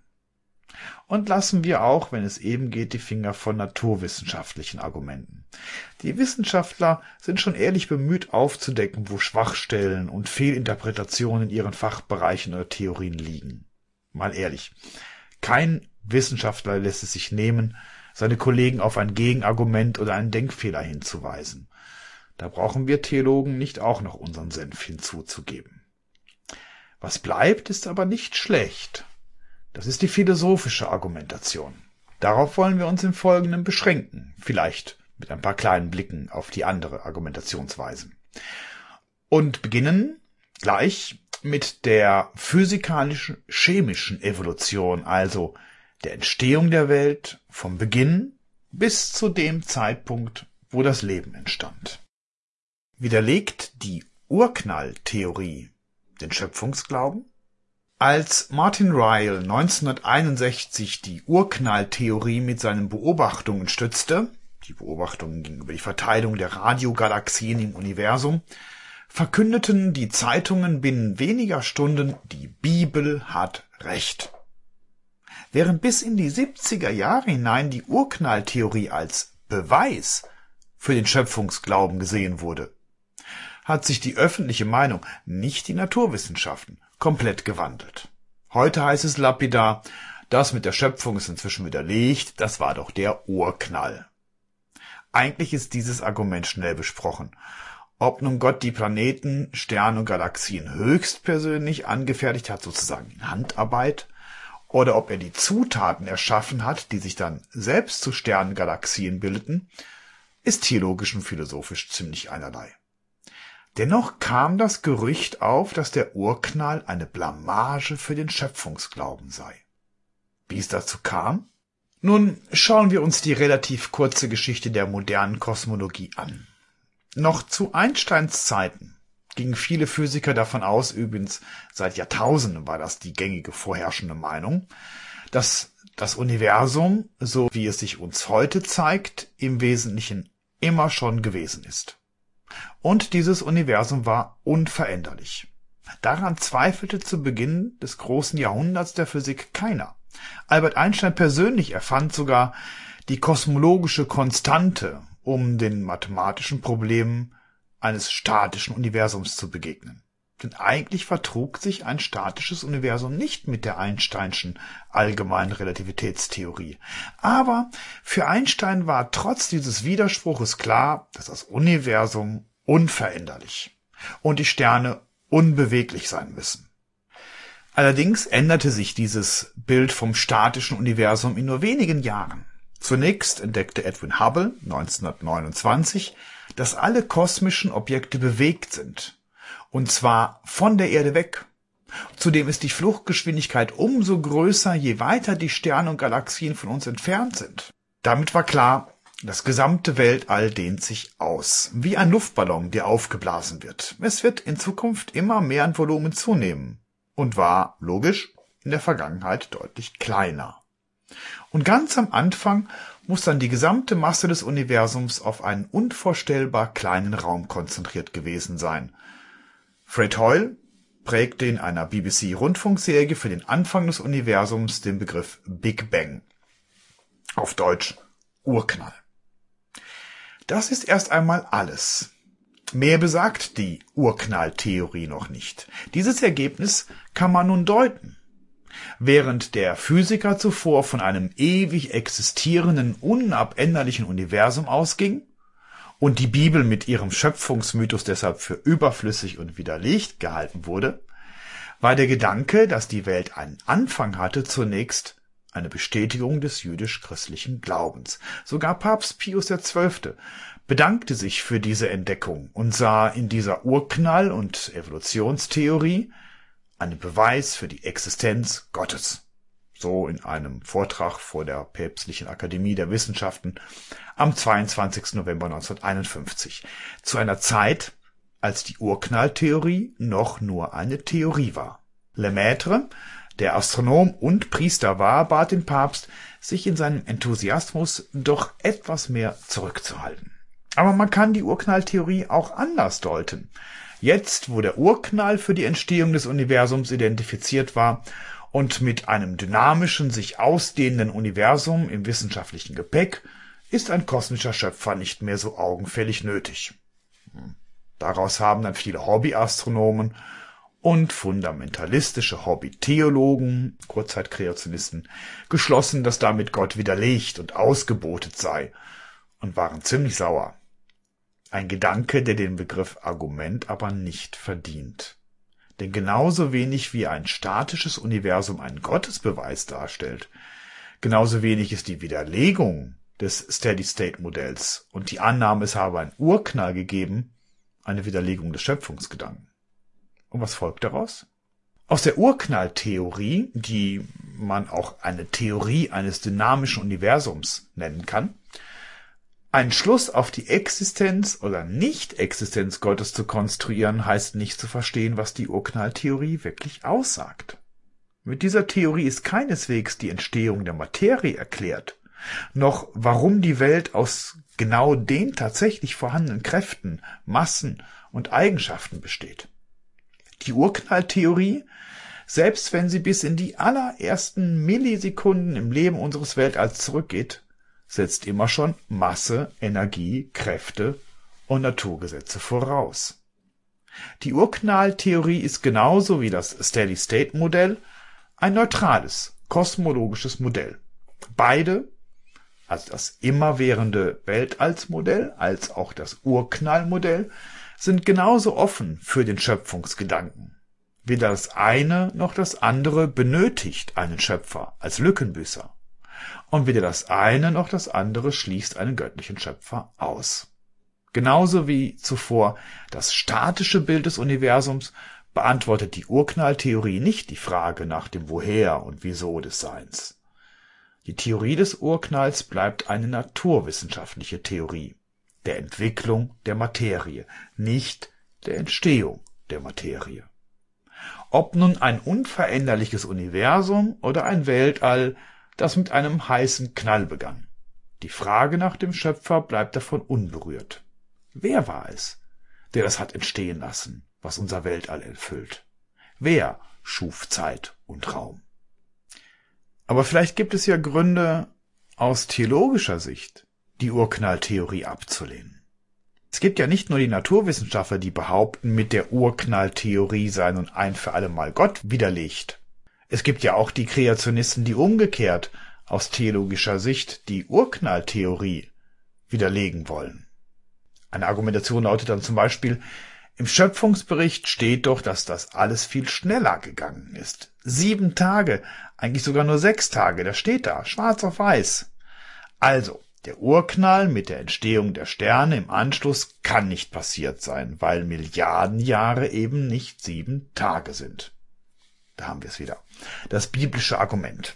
Und lassen wir auch, wenn es eben geht, die Finger von naturwissenschaftlichen Argumenten. Die Wissenschaftler sind schon ehrlich bemüht aufzudecken, wo Schwachstellen und Fehlinterpretationen in ihren Fachbereichen oder Theorien liegen. Mal ehrlich, kein Wissenschaftler lässt es sich nehmen, seine Kollegen auf ein Gegenargument oder einen Denkfehler hinzuweisen. Da brauchen wir Theologen nicht auch noch unseren Senf hinzuzugeben. Was bleibt, ist aber nicht schlecht. Das ist die philosophische Argumentation. Darauf wollen wir uns im Folgenden beschränken, vielleicht mit ein paar kleinen Blicken auf die andere Argumentationsweisen. Und beginnen gleich mit der physikalisch-chemischen Evolution, also der Entstehung der Welt vom Beginn bis zu dem Zeitpunkt, wo das Leben entstand. Widerlegt die Urknalltheorie den Schöpfungsglauben? Als Martin Ryle 1961 die Urknalltheorie mit seinen Beobachtungen stützte, die Beobachtungen gegenüber die Verteilung der Radiogalaxien im Universum, verkündeten die Zeitungen binnen weniger Stunden, die Bibel hat Recht. Während bis in die 70er Jahre hinein die Urknalltheorie als Beweis für den Schöpfungsglauben gesehen wurde, hat sich die öffentliche Meinung, nicht die Naturwissenschaften, komplett gewandelt. Heute heißt es lapidar, das mit der Schöpfung ist inzwischen widerlegt, das war doch der Urknall. Eigentlich ist dieses Argument schnell besprochen. Ob nun Gott die Planeten, Sterne und Galaxien höchstpersönlich angefertigt hat, sozusagen in Handarbeit, oder ob er die Zutaten erschaffen hat, die sich dann selbst zu Sternen, Galaxien bildeten, ist theologisch und philosophisch ziemlich einerlei. Dennoch kam das Gerücht auf, dass der Urknall eine Blamage für den Schöpfungsglauben sei. Wie es dazu kam? Nun schauen wir uns die relativ kurze Geschichte der modernen Kosmologie an. Noch zu Einsteins Zeiten gingen viele Physiker davon aus, übrigens seit Jahrtausenden war das die gängige vorherrschende Meinung, dass das Universum, so wie es sich uns heute zeigt, im Wesentlichen immer schon gewesen ist. Und dieses Universum war unveränderlich. Daran zweifelte zu Beginn des großen Jahrhunderts der Physik keiner. Albert Einstein persönlich erfand sogar die kosmologische Konstante, um den mathematischen Problemen eines statischen Universums zu begegnen. Denn eigentlich vertrug sich ein statisches Universum nicht mit der Einsteinschen allgemeinen Relativitätstheorie. Aber für Einstein war trotz dieses Widerspruches klar, dass das Universum unveränderlich und die Sterne unbeweglich sein müssen. Allerdings änderte sich dieses Bild vom statischen Universum in nur wenigen Jahren. Zunächst entdeckte Edwin Hubble 1929, dass alle kosmischen Objekte bewegt sind, und zwar von der Erde weg. Zudem ist die Fluchtgeschwindigkeit umso größer, je weiter die Sterne und Galaxien von uns entfernt sind. Damit war klar, das gesamte Weltall dehnt sich aus, wie ein Luftballon, der aufgeblasen wird. Es wird in Zukunft immer mehr an Volumen zunehmen und war, logisch, in der Vergangenheit deutlich kleiner. Und ganz am Anfang muss dann die gesamte Masse des Universums auf einen unvorstellbar kleinen Raum konzentriert gewesen sein. Fred Hoyle prägte in einer BBC-Rundfunkserie für den Anfang des Universums den Begriff Big Bang. Auf Deutsch Urknall. Das ist erst einmal alles. Mehr besagt die Urknalltheorie noch nicht. Dieses Ergebnis kann man nun deuten. Während der Physiker zuvor von einem ewig existierenden, unabänderlichen Universum ausging und die Bibel mit ihrem Schöpfungsmythos deshalb für überflüssig und widerlegt gehalten wurde, war der Gedanke, dass die Welt einen Anfang hatte, zunächst eine Bestätigung des jüdisch-christlichen Glaubens. Sogar Papst Pius XII. Bedankte sich für diese Entdeckung und sah in dieser Urknall- und Evolutionstheorie einen Beweis für die Existenz Gottes. So in einem Vortrag vor der Päpstlichen Akademie der Wissenschaften am 22. November 1951. Zu einer Zeit, als die Urknalltheorie noch nur eine Theorie war. Lemaitre, der Astronom und Priester war, bat den Papst, sich in seinem Enthusiasmus doch etwas mehr zurückzuhalten. Aber man kann die Urknalltheorie auch anders deuten. Jetzt, wo der Urknall für die Entstehung des Universums identifiziert war und mit einem dynamischen, sich ausdehnenden Universum im wissenschaftlichen Gepäck, ist ein kosmischer Schöpfer nicht mehr so augenfällig nötig. Daraus haben dann viele Hobbyastronomen und fundamentalistische Hobbytheologen, Kurzzeitkreationisten, geschlossen, dass damit Gott widerlegt und ausgebotet sei, und waren ziemlich sauer. Ein Gedanke, der den Begriff Argument aber nicht verdient. Denn genauso wenig wie ein statisches Universum einen Gottesbeweis darstellt, genauso wenig ist die Widerlegung des Steady-State-Modells und die Annahme, es habe einen Urknall gegeben, eine Widerlegung des Schöpfungsgedanken. Und was folgt daraus? Aus der Urknalltheorie, die man auch eine Theorie eines dynamischen Universums nennen kann, einen Schluss auf die Existenz oder Nicht-Existenz Gottes zu konstruieren, heißt nicht zu verstehen, was die Urknalltheorie wirklich aussagt. Mit dieser Theorie ist keineswegs die Entstehung der Materie erklärt, noch warum die Welt aus genau den tatsächlich vorhandenen Kräften, Massen und Eigenschaften besteht. Die Urknalltheorie, selbst wenn sie bis in die allerersten Millisekunden im Leben unseres Weltalls zurückgeht, setzt immer schon Masse, Energie, Kräfte und Naturgesetze voraus. Die Urknalltheorie ist genauso wie das Steady-State-Modell ein neutrales, kosmologisches Modell. Beide, also das immerwährende Weltallsmodell als auch das Urknallmodell, sind genauso offen für den Schöpfungsgedanken. Weder das eine noch das andere benötigt einen Schöpfer als Lückenbüßer. Und weder das eine noch das andere schließt einen göttlichen Schöpfer aus. Genauso wie zuvor das statische Bild des Universums beantwortet die Urknalltheorie nicht die Frage nach dem Woher und Wieso des Seins. Die Theorie des Urknalls bleibt eine naturwissenschaftliche Theorie der Entwicklung der Materie, nicht der Entstehung der Materie. Ob nun ein unveränderliches Universum oder ein Weltall, das mit einem heißen Knall begann. Die Frage nach dem Schöpfer bleibt davon unberührt. Wer war es, der das hat entstehen lassen, was unser Weltall erfüllt? Wer schuf Zeit und Raum? Aber vielleicht gibt es ja Gründe, aus theologischer Sicht die Urknalltheorie abzulehnen. Es gibt ja nicht nur die Naturwissenschaftler, die behaupten, mit der Urknalltheorie sei nun ein für alle Mal Gott widerlegt. Es gibt ja auch die Kreationisten, die umgekehrt aus theologischer Sicht die Urknalltheorie widerlegen wollen. Eine Argumentation lautet dann zum Beispiel, im Schöpfungsbericht steht doch, dass das alles viel schneller gegangen ist. 7 Tage, eigentlich sogar nur 6 Tage, das steht da, schwarz auf weiß. Also, der Urknall mit der Entstehung der Sterne im Anschluss kann nicht passiert sein, weil Milliarden Jahre eben nicht 7 Tage sind. Da haben wir es wieder. Das biblische Argument.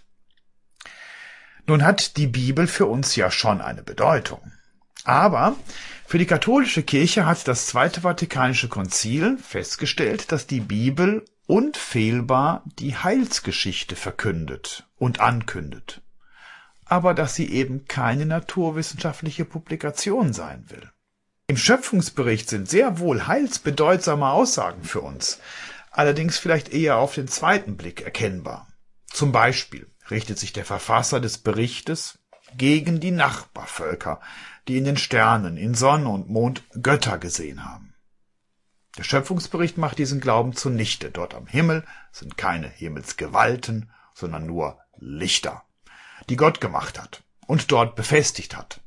Nun hat die Bibel für uns ja schon eine Bedeutung. Aber für die katholische Kirche hat das Zweite Vatikanische Konzil festgestellt, dass die Bibel unfehlbar die Heilsgeschichte verkündet und ankündet, aber dass sie eben keine naturwissenschaftliche Publikation sein will. Im Schöpfungsbericht sind sehr wohl heilsbedeutsame Aussagen für uns, allerdings vielleicht eher auf den zweiten Blick erkennbar. Zum Beispiel richtet sich der Verfasser des Berichtes gegen die Nachbarvölker, die in den Sternen, in Sonne und Mond Götter gesehen haben. Der Schöpfungsbericht macht diesen Glauben zunichte. Dort am Himmel sind keine Himmelsgewalten, sondern nur Lichter, die Gott gemacht hat und dort befestigt hat.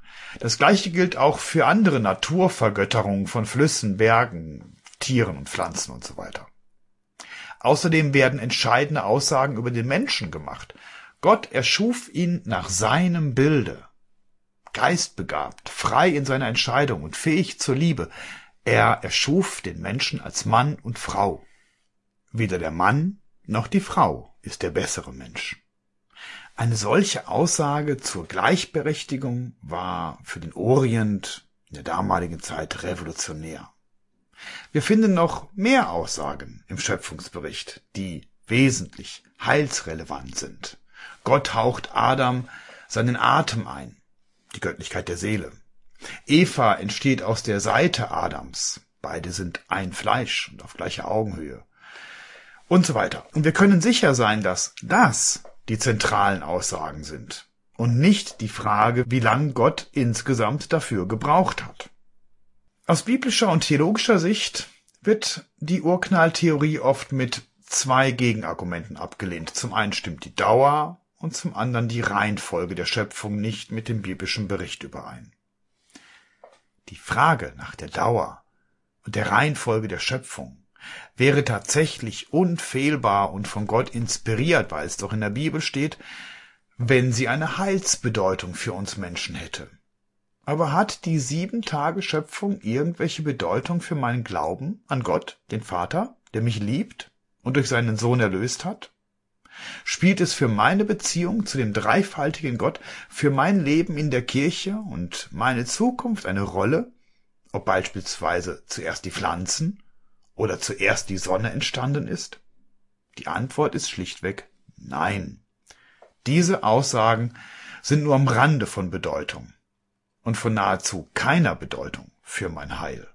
Das Gleiche gilt auch für andere Naturvergötterungen von Flüssen, Bergen, Tieren und Pflanzen und so weiter. Außerdem werden entscheidende Aussagen über den Menschen gemacht. Gott erschuf ihn nach seinem Bilde, geistbegabt, frei in seiner Entscheidung und fähig zur Liebe. Er erschuf den Menschen als Mann und Frau. Weder der Mann noch die Frau ist der bessere Mensch. Eine solche Aussage zur Gleichberechtigung war für den Orient in der damaligen Zeit revolutionär. Wir finden noch mehr Aussagen im Schöpfungsbericht, die wesentlich heilsrelevant sind. Gott haucht Adam seinen Atem ein, die Göttlichkeit der Seele. Eva entsteht aus der Seite Adams. Beide sind ein Fleisch und auf gleicher Augenhöhe. Und so weiter. Und wir können sicher sein, dass das die zentralen Aussagen sind und nicht die Frage, wie lang Gott insgesamt dafür gebraucht hat. Aus biblischer und theologischer Sicht wird die Urknalltheorie oft mit 2 Gegenargumenten abgelehnt. Zum einen stimmt die Dauer und zum anderen die Reihenfolge der Schöpfung nicht mit dem biblischen Bericht überein. Die Frage nach der Dauer und der Reihenfolge der Schöpfung wäre tatsächlich unfehlbar und von Gott inspiriert, weil es doch in der Bibel steht, wenn sie eine Heilsbedeutung für uns Menschen hätte. Aber hat die 7 Tage Schöpfung irgendwelche Bedeutung für meinen Glauben an Gott, den Vater, der mich liebt und durch seinen Sohn erlöst hat? Spielt es für meine Beziehung zu dem dreifaltigen Gott, für mein Leben in der Kirche und meine Zukunft eine Rolle, ob beispielsweise zuerst die Pflanzen oder zuerst die Sonne entstanden ist? Die Antwort ist schlichtweg nein. Diese Aussagen sind nur am Rande von Bedeutung und von nahezu keiner Bedeutung für mein Heil.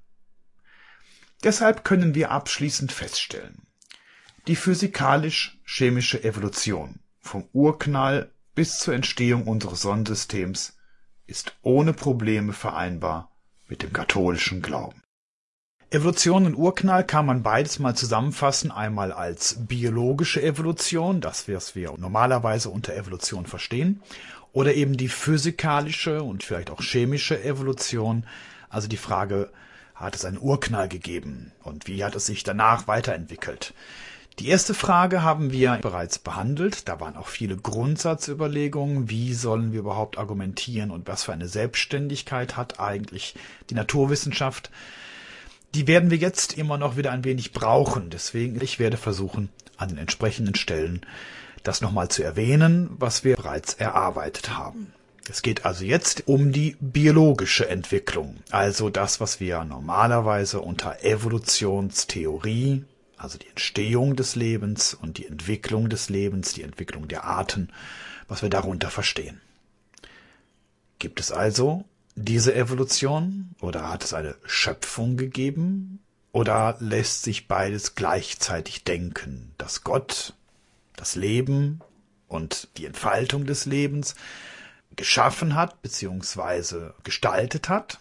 Deshalb können wir abschließend feststellen: Die physikalisch-chemische Evolution vom Urknall bis zur Entstehung unseres Sonnensystems ist ohne Probleme vereinbar mit dem katholischen Glauben. Evolution und Urknall kann man beides mal zusammenfassen, einmal als biologische Evolution, das was wir normalerweise unter Evolution verstehen, oder eben die physikalische und vielleicht auch chemische Evolution, also die Frage, hat es einen Urknall gegeben und wie hat es sich danach weiterentwickelt? Die erste Frage haben wir bereits behandelt. Da waren auch viele Grundsatzüberlegungen. Wie sollen wir überhaupt argumentieren und was für eine Selbstständigkeit hat eigentlich die Naturwissenschaft? Die werden wir jetzt immer noch wieder ein wenig brauchen. Deswegen, ich werde versuchen, an den entsprechenden Stellen das nochmal zu erwähnen, was wir bereits erarbeitet haben. Es geht also jetzt um die biologische Entwicklung, also das, was wir normalerweise unter Evolutionstheorie, also die Entstehung des Lebens und die Entwicklung des Lebens, die Entwicklung der Arten, was wir darunter verstehen. Gibt es also diese Evolution oder hat es eine Schöpfung gegeben oder lässt sich beides gleichzeitig denken, dass Gott das Leben und die Entfaltung des Lebens geschaffen hat bzw. gestaltet hat?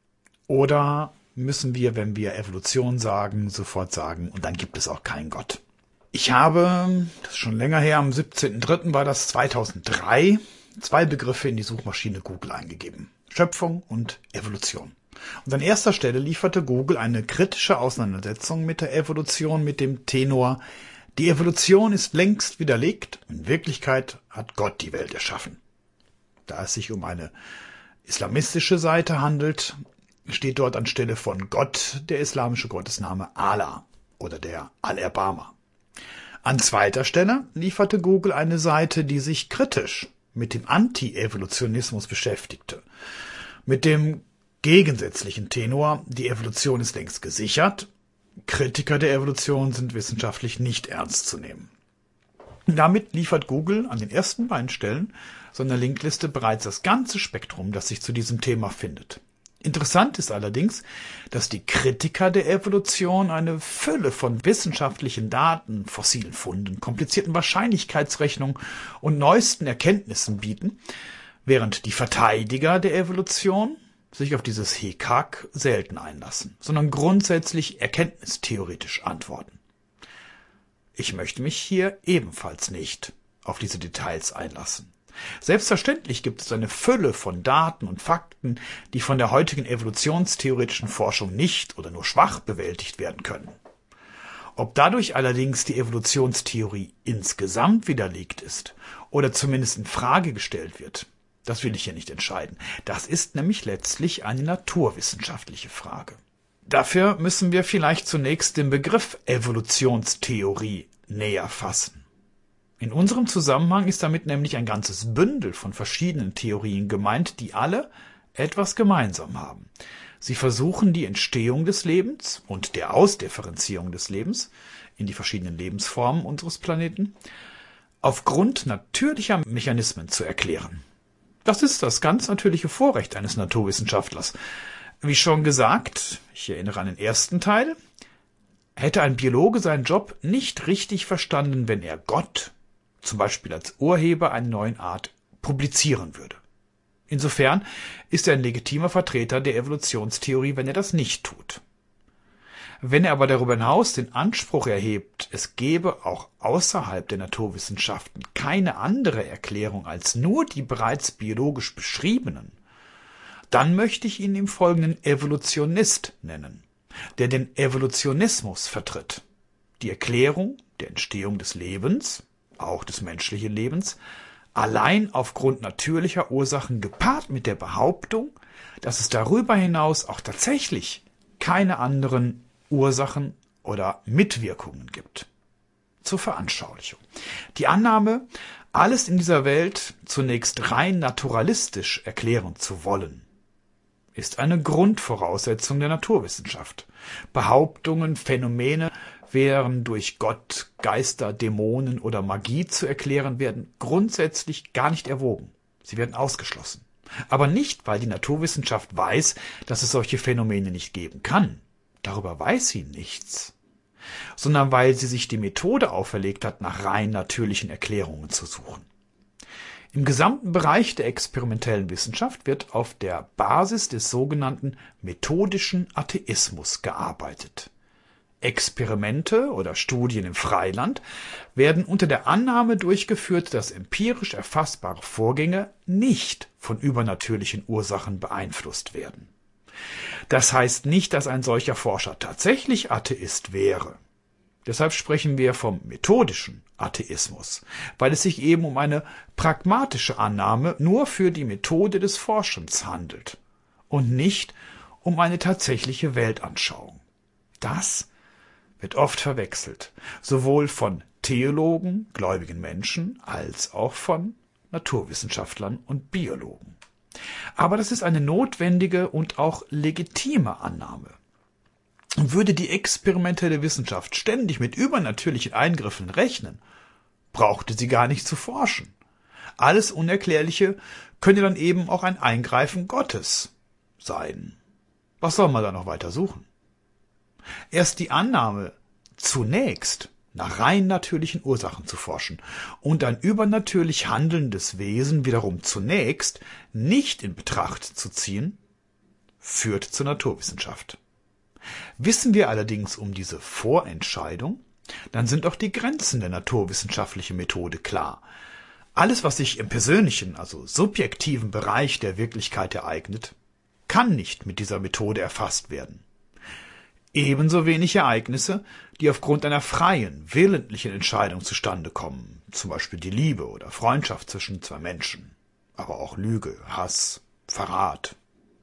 Oder müssen wir, wenn wir Evolution sagen, sofort sagen, und dann gibt es auch keinen Gott? Ich habe, das ist schon länger her, am 17.03. war das 2003, 2 Begriffe in die Suchmaschine Google eingegeben: Schöpfung und Evolution. Und an erster Stelle lieferte Google eine kritische Auseinandersetzung mit der Evolution mit dem Tenor: Die Evolution ist längst widerlegt, in Wirklichkeit hat Gott die Welt erschaffen. Da es sich um eine islamistische Seite handelt, steht dort anstelle von Gott der islamische Gottesname Allah oder der Al-Erbarmer. An zweiter Stelle lieferte Google eine Seite, die sich kritisch mit dem Anti-Evolutionismus beschäftigte. Mit dem gegensätzlichen Tenor: Die Evolution ist längst gesichert, Kritiker der Evolution sind wissenschaftlich nicht ernst zu nehmen. Damit liefert Google an den ersten beiden Stellen seiner Linkliste bereits das ganze Spektrum, das sich zu diesem Thema findet. Interessant ist allerdings, dass die Kritiker der Evolution eine Fülle von wissenschaftlichen Daten, fossilen Funden, komplizierten Wahrscheinlichkeitsrechnungen und neuesten Erkenntnissen bieten, während die Verteidiger der Evolution sich auf dieses Hickhack selten einlassen, sondern grundsätzlich erkenntnistheoretisch antworten. Ich möchte mich hier ebenfalls nicht auf diese Details einlassen. Selbstverständlich gibt es eine Fülle von Daten und Fakten, die von der heutigen evolutionstheoretischen Forschung nicht oder nur schwach bewältigt werden können. Ob dadurch allerdings die Evolutionstheorie insgesamt widerlegt ist oder zumindest in Frage gestellt wird, das will ich hier nicht entscheiden. Das ist nämlich letztlich eine naturwissenschaftliche Frage. Dafür müssen wir vielleicht zunächst den Begriff Evolutionstheorie näher fassen. In unserem Zusammenhang ist damit nämlich ein ganzes Bündel von verschiedenen Theorien gemeint, die alle etwas gemeinsam haben. Sie versuchen, die Entstehung des Lebens und der Ausdifferenzierung des Lebens in die verschiedenen Lebensformen unseres Planeten aufgrund natürlicher Mechanismen zu erklären. Das ist das ganz natürliche Vorrecht eines Naturwissenschaftlers. Wie schon gesagt, ich erinnere an den ersten Teil, hätte ein Biologe seinen Job nicht richtig verstanden, wenn er Gott, zum Beispiel als Urheber einer neuen Art, publizieren würde. Insofern ist er ein legitimer Vertreter der Evolutionstheorie, wenn er das nicht tut. Wenn er aber darüber hinaus den Anspruch erhebt, es gebe auch außerhalb der Naturwissenschaften keine andere Erklärung als nur die bereits biologisch beschriebenen, dann möchte ich ihn im Folgenden Evolutionist nennen, der den Evolutionismus vertritt. Die Erklärung der Entstehung des Lebens, auch des menschlichen Lebens, allein aufgrund natürlicher Ursachen gepaart mit der Behauptung, dass es darüber hinaus auch tatsächlich keine anderen Ursachen oder Mitwirkungen gibt. Zur Veranschaulichung. Die Annahme, alles in dieser Welt zunächst rein naturalistisch erklären zu wollen, ist eine Grundvoraussetzung der Naturwissenschaft. Behauptungen, Phänomene wären durch Gott, Geister, Dämonen oder Magie zu erklären, werden grundsätzlich gar nicht erwogen. Sie werden ausgeschlossen. Aber nicht, weil die Naturwissenschaft weiß, dass es solche Phänomene nicht geben kann. Darüber weiß sie nichts. Sondern weil sie sich die Methode auferlegt hat, nach rein natürlichen Erklärungen zu suchen. Im gesamten Bereich der experimentellen Wissenschaft wird auf der Basis des sogenannten methodischen Atheismus gearbeitet. Experimente oder Studien im Freiland werden unter der Annahme durchgeführt, dass empirisch erfassbare Vorgänge nicht von übernatürlichen Ursachen beeinflusst werden. Das heißt nicht, dass ein solcher Forscher tatsächlich Atheist wäre. Deshalb sprechen wir vom methodischen Atheismus, weil es sich eben um eine pragmatische Annahme nur für die Methode des Forschens handelt und nicht um eine tatsächliche Weltanschauung. Das wird oft verwechselt, sowohl von Theologen, gläubigen Menschen, als auch von Naturwissenschaftlern und Biologen. Aber das ist eine notwendige und auch legitime Annahme. Würde die experimentelle Wissenschaft ständig mit übernatürlichen Eingriffen rechnen, brauchte sie gar nicht zu forschen. Alles Unerklärliche könne dann eben auch ein Eingreifen Gottes sein. Was soll man da noch weiter suchen? Erst die Annahme, zunächst nach rein natürlichen Ursachen zu forschen und ein übernatürlich handelndes Wesen wiederum zunächst nicht in Betracht zu ziehen, führt zur Naturwissenschaft. Wissen wir allerdings um diese Vorentscheidung, dann sind auch die Grenzen der naturwissenschaftlichen Methode klar. Alles, was sich im persönlichen, also subjektiven Bereich der Wirklichkeit ereignet, kann nicht mit dieser Methode erfasst werden. Ebenso wenig Ereignisse, die aufgrund einer freien, willentlichen Entscheidung zustande kommen, zum Beispiel die Liebe oder Freundschaft zwischen zwei Menschen, aber auch Lüge, Hass, Verrat.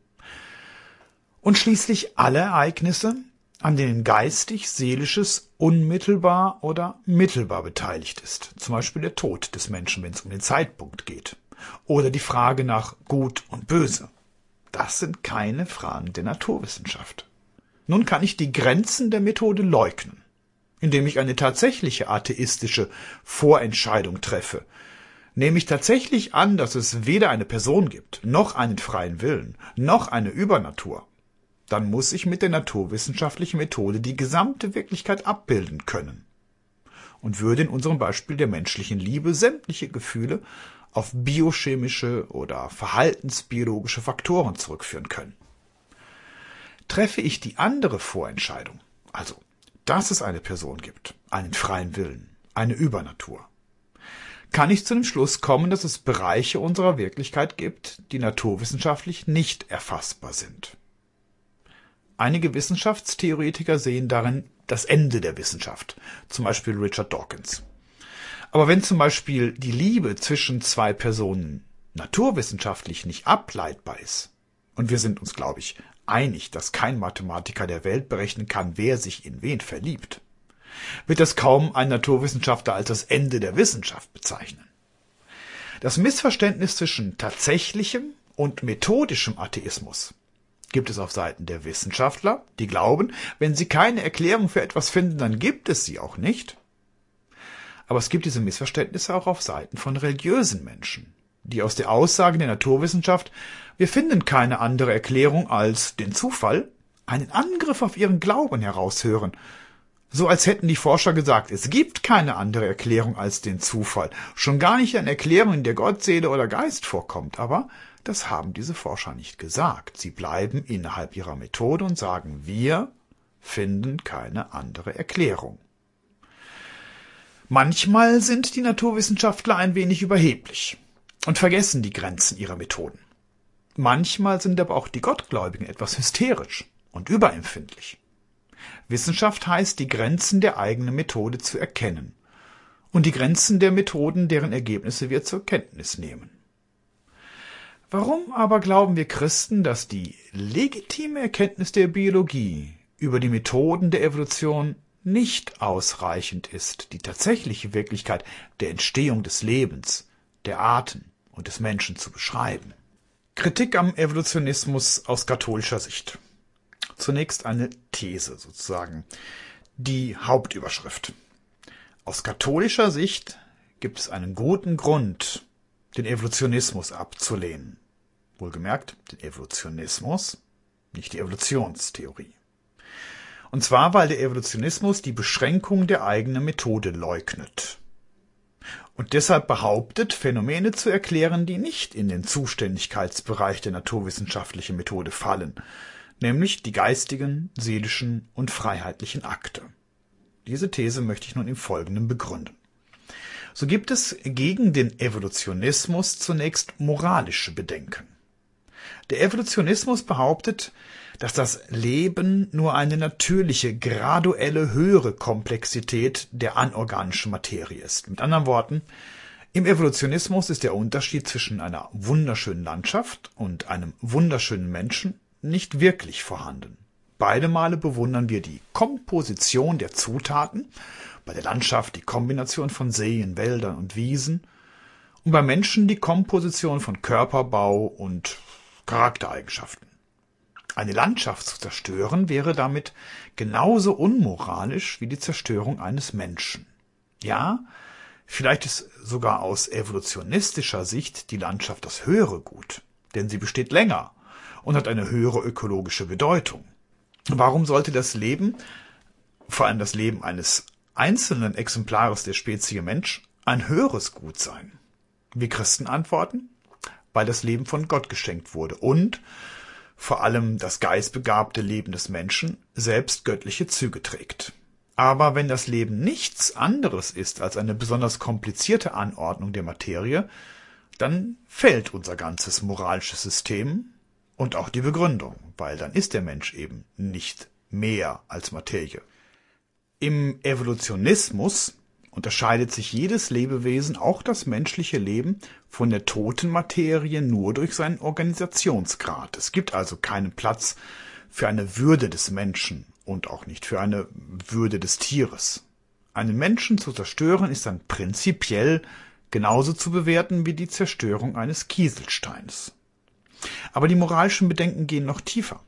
Und schließlich alle Ereignisse, an denen geistig-seelisches unmittelbar oder mittelbar beteiligt ist, zum Beispiel der Tod des Menschen, wenn es um den Zeitpunkt geht, oder die Frage nach Gut und Böse. Das sind keine Fragen der Naturwissenschaft. Nun kann ich die Grenzen der Methode leugnen, indem ich eine tatsächliche atheistische Vorentscheidung treffe. Nehme ich tatsächlich an, dass es weder eine Person gibt, noch einen freien Willen, noch eine Übernatur, dann muss ich mit der naturwissenschaftlichen Methode die gesamte Wirklichkeit abbilden können und würde in unserem Beispiel der menschlichen Liebe sämtliche Gefühle auf biochemische oder verhaltensbiologische Faktoren zurückführen können. Treffe ich die andere Vorentscheidung, also dass es eine Person gibt, einen freien Willen, eine Übernatur, kann ich zu dem Schluss kommen, dass es Bereiche unserer Wirklichkeit gibt, die naturwissenschaftlich nicht erfassbar sind. Einige Wissenschaftstheoretiker sehen darin das Ende der Wissenschaft, zum Beispiel Richard Dawkins. Aber wenn zum Beispiel die Liebe zwischen zwei Personen naturwissenschaftlich nicht ableitbar ist, und wir sind uns, glaube ich, einig, dass kein Mathematiker der Welt berechnen kann, wer sich in wen verliebt, wird das kaum ein Naturwissenschaftler als das Ende der Wissenschaft bezeichnen. Das Missverständnis zwischen tatsächlichem und methodischem Atheismus gibt es auf Seiten der Wissenschaftler, die glauben, wenn sie keine Erklärung für etwas finden, dann gibt es sie auch nicht. Aber es gibt diese Missverständnisse auch auf Seiten von religiösen Menschen, die aus der Aussage der Naturwissenschaft, wir finden keine andere Erklärung als den Zufall, einen Angriff auf ihren Glauben heraushören. So als hätten die Forscher gesagt, es gibt keine andere Erklärung als den Zufall, schon gar nicht eine Erklärung, in der Gott, Seele oder Geist vorkommt, aber das haben diese Forscher nicht gesagt. Sie bleiben innerhalb ihrer Methode und sagen, wir finden keine andere Erklärung. Manchmal sind die Naturwissenschaftler ein wenig überheblich und vergessen die Grenzen ihrer Methoden. Manchmal sind aber auch die Gottgläubigen etwas hysterisch und überempfindlich. Wissenschaft heißt, die Grenzen der eigenen Methode zu erkennen und die Grenzen der Methoden, deren Ergebnisse wir zur Kenntnis nehmen. Warum aber glauben wir Christen, dass die legitime Erkenntnis der Biologie über die Methoden der Evolution nicht ausreichend ist, die tatsächliche Wirklichkeit der Entstehung des Lebens, der Arten und des Menschen zu beschreiben? Kritik am Evolutionismus aus katholischer Sicht. Zunächst eine These sozusagen, die Hauptüberschrift. Aus katholischer Sicht gibt es einen guten Grund, den Evolutionismus abzulehnen. Wohlgemerkt, den Evolutionismus, nicht die Evolutionstheorie. Und zwar, weil der Evolutionismus die Beschränkung der eigenen Methode leugnet. Und deshalb behauptet, Phänomene zu erklären, die nicht in den Zuständigkeitsbereich der naturwissenschaftlichen Methode fallen, nämlich die geistigen, seelischen und freiheitlichen Akte. Diese These möchte ich nun im Folgenden begründen. So gibt es gegen den Evolutionismus zunächst moralische Bedenken. Der Evolutionismus behauptet, dass das Leben nur eine natürliche, graduelle, höhere Komplexität der anorganischen Materie ist. Mit anderen Worten, im Evolutionismus ist der Unterschied zwischen einer wunderschönen Landschaft und einem wunderschönen Menschen nicht wirklich vorhanden. Beide Male bewundern wir die Komposition der Zutaten, bei der Landschaft die Kombination von Seen, Wäldern und Wiesen und beim Menschen die Komposition von Körperbau und Charaktereigenschaften. Eine Landschaft zu zerstören wäre damit genauso unmoralisch wie die Zerstörung eines Menschen. Ja, vielleicht ist sogar aus evolutionistischer Sicht die Landschaft das höhere Gut, denn sie besteht länger und hat eine höhere ökologische Bedeutung. Warum sollte das Leben, vor allem das Leben eines einzelnen Exemplares der Spezies Mensch, ein höheres Gut sein? Wir Christen antworten, weil das Leben von Gott geschenkt wurde und vor allem das geistbegabte Leben des Menschen selbst göttliche Züge trägt. Aber wenn das Leben nichts anderes ist als eine besonders komplizierte Anordnung der Materie, dann fällt unser ganzes moralisches System und auch die Begründung, weil dann ist der Mensch eben nicht mehr als Materie. Im Evolutionismus unterscheidet sich jedes Lebewesen, auch das menschliche Leben, von der toten Materie nur durch seinen Organisationsgrad. Es gibt also keinen Platz für eine Würde des Menschen und auch nicht für eine Würde des Tieres. Einen Menschen zu zerstören ist dann prinzipiell genauso zu bewerten wie die Zerstörung eines Kieselsteins. Aber die moralischen Bedenken gehen noch tiefer.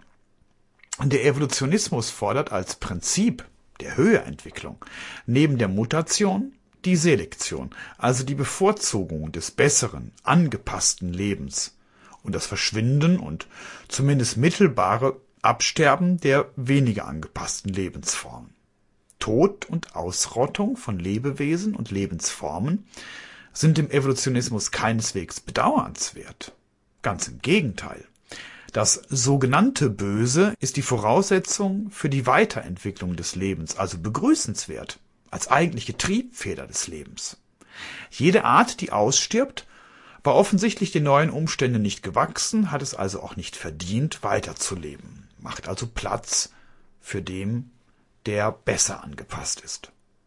Der Evolutionismus fordert als Prinzip der Höheentwicklung neben der Mutation die Selektion, also die Bevorzugung des besseren, angepassten Lebens und das Verschwinden und zumindest mittelbare Absterben der weniger angepassten Lebensformen. Tod und Ausrottung von Lebewesen und Lebensformen sind im Evolutionismus keineswegs bedauernswert. Ganz im Gegenteil. Das sogenannte Böse ist die Voraussetzung für die Weiterentwicklung des Lebens, also begrüßenswert, als eigentliche Triebfeder des Lebens. Jede Art, die ausstirbt, war offensichtlich den neuen Umständen nicht gewachsen, hat es also auch nicht verdient, weiterzuleben, macht also Platz für den, der besser angepasst ist.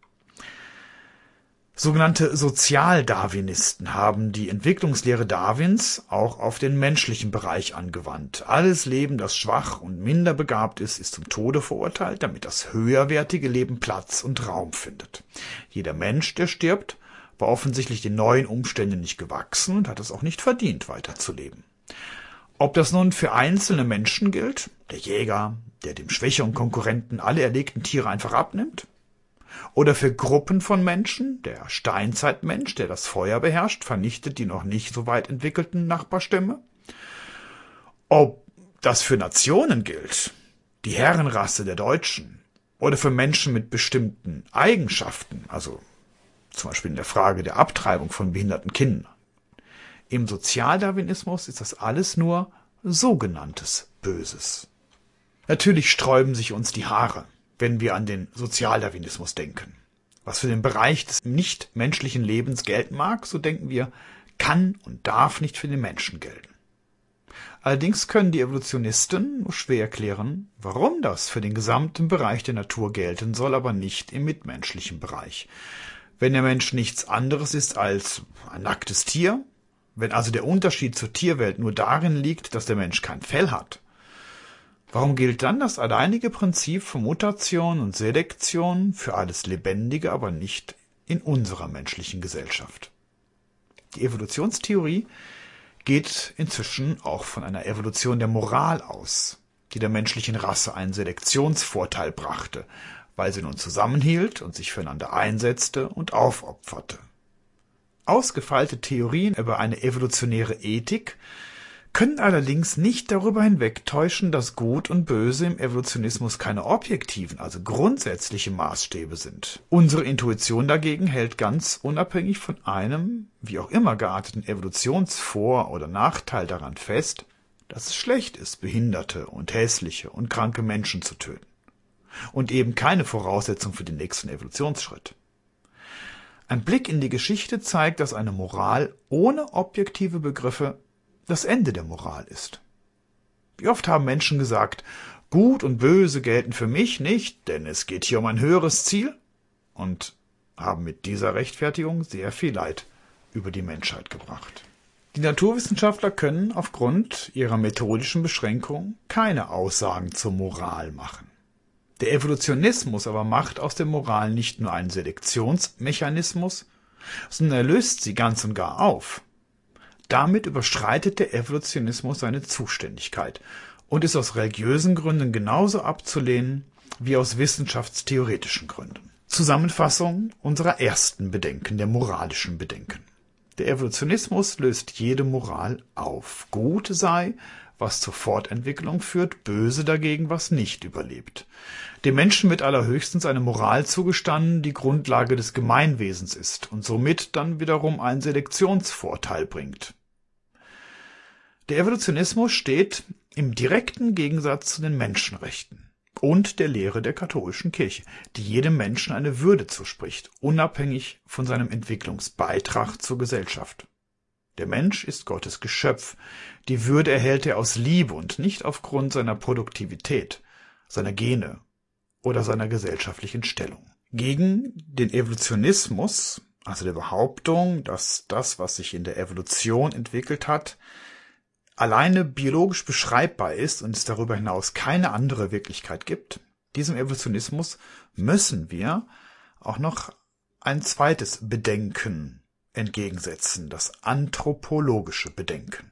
Sogenannte Sozialdarwinisten haben die Entwicklungslehre Darwins auch auf den menschlichen Bereich angewandt. Alles Leben, das schwach und minder begabt ist zum Tode verurteilt, damit das höherwertige Leben Platz und Raum findet. Jeder Mensch, der stirbt, war offensichtlich den neuen Umständen nicht gewachsen und hat es auch nicht verdient, weiterzuleben. Ob das nun für einzelne Menschen gilt, der Jäger, der dem schwächeren Konkurrenten alle erlegten Tiere einfach abnimmt, oder für Gruppen von Menschen, der Steinzeitmensch, der das Feuer beherrscht, vernichtet die noch nicht so weit entwickelten Nachbarstämme. Ob das für Nationen gilt, die Herrenrasse der Deutschen, oder für Menschen mit bestimmten Eigenschaften, also zum Beispiel in der Frage der Abtreibung von behinderten Kindern. Im Sozialdarwinismus ist das alles nur sogenanntes Böses. Natürlich sträuben sich uns die Haare, wenn wir an den Sozialdarwinismus denken. Was für den Bereich des nichtmenschlichen Lebens gelten mag, so denken wir, kann und darf nicht für den Menschen gelten. Allerdings können die Evolutionisten nur schwer erklären, warum das für den gesamten Bereich der Natur gelten soll, aber nicht im mitmenschlichen Bereich. Wenn der Mensch nichts anderes ist als ein nacktes Tier, wenn also der Unterschied zur Tierwelt nur darin liegt, dass der Mensch kein Fell hat, warum gilt dann das alleinige Prinzip von Mutation und Selektion für alles Lebendige, aber nicht in unserer menschlichen Gesellschaft? Die Evolutionstheorie geht inzwischen auch von einer Evolution der Moral aus, die der menschlichen Rasse einen Selektionsvorteil brachte, weil sie nun zusammenhielt und sich füreinander einsetzte und aufopferte. Ausgefeilte Theorien über eine evolutionäre Ethik können allerdings nicht darüber hinwegtäuschen, dass Gut und Böse im Evolutionismus keine objektiven, also grundsätzliche Maßstäbe sind. Unsere Intuition dagegen hält ganz unabhängig von einem, wie auch immer gearteten Evolutionsvor- oder Nachteil daran fest, dass es schlecht ist, behinderte und hässliche und kranke Menschen zu töten. Und eben keine Voraussetzung für den nächsten Evolutionsschritt. Ein Blick in die Geschichte zeigt, dass eine Moral ohne objektive Begriffe das Ende der Moral ist. Wie oft haben Menschen gesagt, Gut und Böse gelten für mich nicht, denn es geht hier um ein höheres Ziel, und haben mit dieser Rechtfertigung sehr viel Leid über die Menschheit gebracht. Die Naturwissenschaftler können aufgrund ihrer methodischen Beschränkung keine Aussagen zur Moral machen. Der Evolutionismus aber macht aus der Moral nicht nur einen Selektionsmechanismus, sondern er löst sie ganz und gar auf. Damit überschreitet der Evolutionismus seine Zuständigkeit und ist aus religiösen Gründen genauso abzulehnen wie aus wissenschaftstheoretischen Gründen. Zusammenfassung unserer ersten Bedenken, der moralischen Bedenken. Der Evolutionismus löst jede Moral auf. Gut sei, was zur Fortentwicklung führt, böse dagegen, was nicht überlebt. Dem Menschen wird allerhöchstens eine Moral zugestanden, die Grundlage des Gemeinwesens ist und somit dann wiederum einen Selektionsvorteil bringt. Der Evolutionismus steht im direkten Gegensatz zu den Menschenrechten und der Lehre der katholischen Kirche, die jedem Menschen eine Würde zuspricht, unabhängig von seinem Entwicklungsbeitrag zur Gesellschaft. Der Mensch ist Gottes Geschöpf. Die Würde erhält er aus Liebe und nicht aufgrund seiner Produktivität, seiner Gene oder seiner gesellschaftlichen Stellung. Gegen den Evolutionismus, also der Behauptung, dass das, was sich in der Evolution entwickelt hat, alleine biologisch beschreibbar ist und es darüber hinaus keine andere Wirklichkeit gibt, diesem Evolutionismus müssen wir auch noch ein zweites Bedenken entgegensetzen, das anthropologische Bedenken.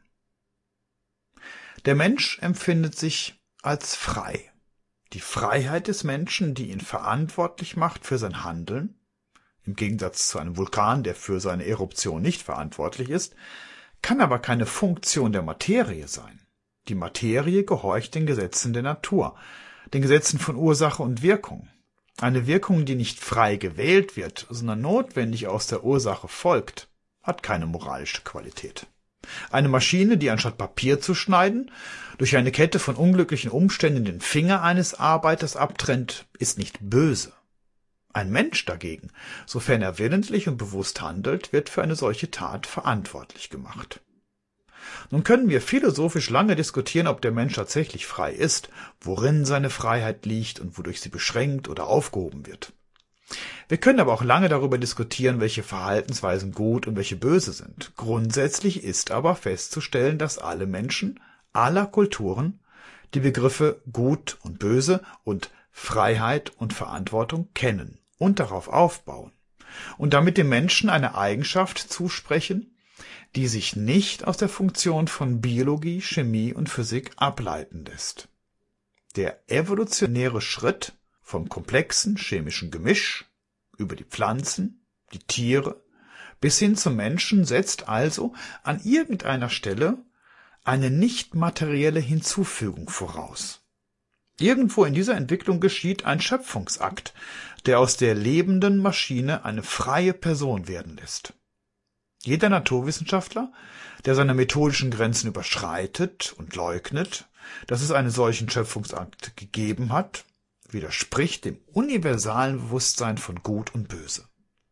Der Mensch empfindet sich als frei. Die Freiheit des Menschen, die ihn verantwortlich macht für sein Handeln, im Gegensatz zu einem Vulkan, der für seine Eruption nicht verantwortlich ist, kann aber keine Funktion der Materie sein. Die Materie gehorcht den Gesetzen der Natur, den Gesetzen von Ursache und Wirkung. Eine Wirkung, die nicht frei gewählt wird, sondern notwendig aus der Ursache folgt, hat keine moralische Qualität. Eine Maschine, die anstatt Papier zu schneiden, durch eine Kette von unglücklichen Umständen den Finger eines Arbeiters abtrennt, ist nicht böse. Ein Mensch dagegen, sofern er willentlich und bewusst handelt, wird für eine solche Tat verantwortlich gemacht. Nun können wir philosophisch lange diskutieren, ob der Mensch tatsächlich frei ist, worin seine Freiheit liegt und wodurch sie beschränkt oder aufgehoben wird. Wir können aber auch lange darüber diskutieren, welche Verhaltensweisen gut und welche böse sind. Grundsätzlich ist aber festzustellen, dass alle Menschen aller Kulturen die Begriffe gut und böse und Freiheit und Verantwortung kennen und darauf aufbauen und damit dem Menschen eine Eigenschaft zusprechen, die sich nicht aus der Funktion von Biologie, Chemie und Physik ableiten lässt. Der evolutionäre Schritt vom komplexen chemischen Gemisch über die Pflanzen, die Tiere bis hin zum Menschen setzt also an irgendeiner Stelle eine nicht materielle Hinzufügung voraus. Irgendwo in dieser Entwicklung geschieht ein Schöpfungsakt, der aus der lebenden Maschine eine freie Person werden lässt. Jeder Naturwissenschaftler, der seine methodischen Grenzen überschreitet und leugnet, dass es einen solchen Schöpfungsakt gegeben hat, widerspricht dem universalen Bewusstsein von Gut und Böse.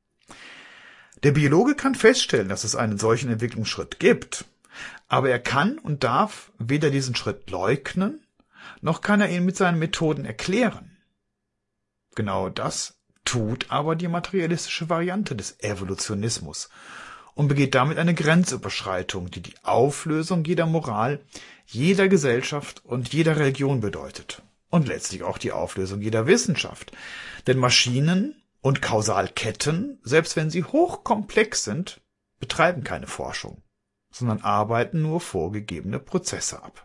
Der Biologe kann feststellen, dass es einen solchen Entwicklungsschritt gibt, aber er kann und darf weder diesen Schritt leugnen, noch kann er ihn mit seinen Methoden erklären. Genau das tut aber die materialistische Variante des Evolutionismus und begeht damit eine Grenzüberschreitung, die die Auflösung jeder Moral, jeder Gesellschaft und jeder Religion bedeutet. Und letztlich auch die Auflösung jeder Wissenschaft. Denn Maschinen und Kausalketten, selbst wenn sie hochkomplex sind, betreiben keine Forschung, sondern arbeiten nur vorgegebene Prozesse ab.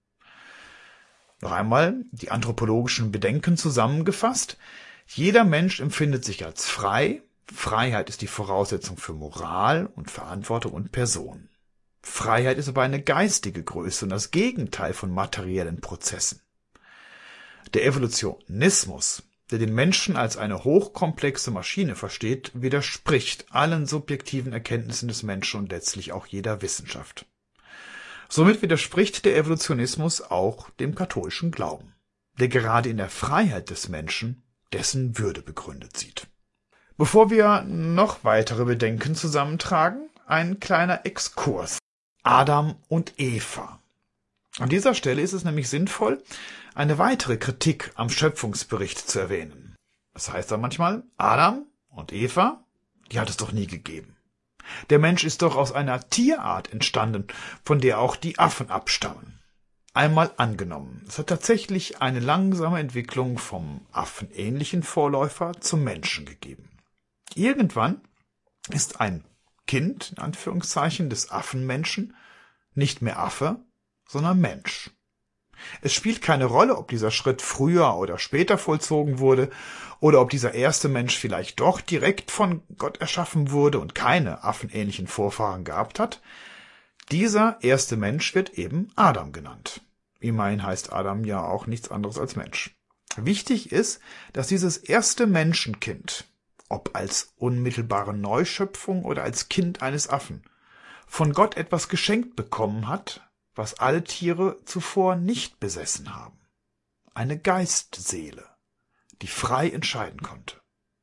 Noch einmal die anthropologischen Bedenken zusammengefasst. Jeder Mensch empfindet sich als frei, Freiheit ist die Voraussetzung für Moral und Verantwortung und Person. Freiheit ist aber eine geistige Größe und das Gegenteil von materiellen Prozessen. Der Evolutionismus, der den Menschen als eine hochkomplexe Maschine versteht, widerspricht allen subjektiven Erkenntnissen des Menschen und letztlich auch jeder Wissenschaft. Somit widerspricht der Evolutionismus auch dem katholischen Glauben, der gerade in der Freiheit des Menschen dessen Würde begründet sieht. Bevor wir noch weitere Bedenken zusammentragen, ein kleiner Exkurs. Adam und Eva. An dieser Stelle ist es nämlich sinnvoll, eine weitere Kritik am Schöpfungsbericht zu erwähnen. Das heißt dann manchmal, Adam und Eva, die hat es doch nie gegeben. Der Mensch ist doch aus einer Tierart entstanden, von der auch die Affen abstammen. Einmal angenommen, es hat tatsächlich eine langsame Entwicklung vom affenähnlichen Vorläufer zum Menschen gegeben. Irgendwann ist ein Kind, in Anführungszeichen, des Affenmenschen nicht mehr Affe, sondern Mensch. Es spielt keine Rolle, ob dieser Schritt früher oder später vollzogen wurde oder ob dieser erste Mensch vielleicht doch direkt von Gott erschaffen wurde und keine affenähnlichen Vorfahren gehabt hat. Dieser erste Mensch wird eben Adam genannt. Immerhin heißt Adam ja auch nichts anderes als Mensch. Wichtig ist, dass dieses erste Menschenkind, ob als unmittelbare Neuschöpfung oder als Kind eines Affen, von Gott etwas geschenkt bekommen hat, was alle Tiere zuvor nicht besessen haben. Eine Geistseele, die frei entscheiden konnte.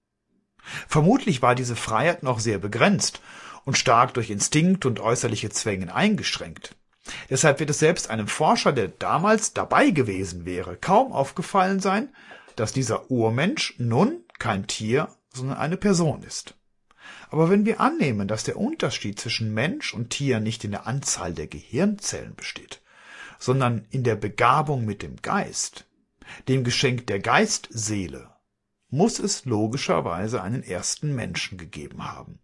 Vermutlich war diese Freiheit noch sehr begrenzt und stark durch Instinkt und äußerliche Zwänge eingeschränkt. Deshalb wird es selbst einem Forscher, der damals dabei gewesen wäre, kaum aufgefallen sein, dass dieser Urmensch nun kein Tier, sondern eine Person ist. Aber wenn wir annehmen, dass der Unterschied zwischen Mensch und Tier nicht in der Anzahl der Gehirnzellen besteht, sondern in der Begabung mit dem Geist, dem Geschenk der Geistseele, muss es logischerweise einen ersten Menschen gegeben haben.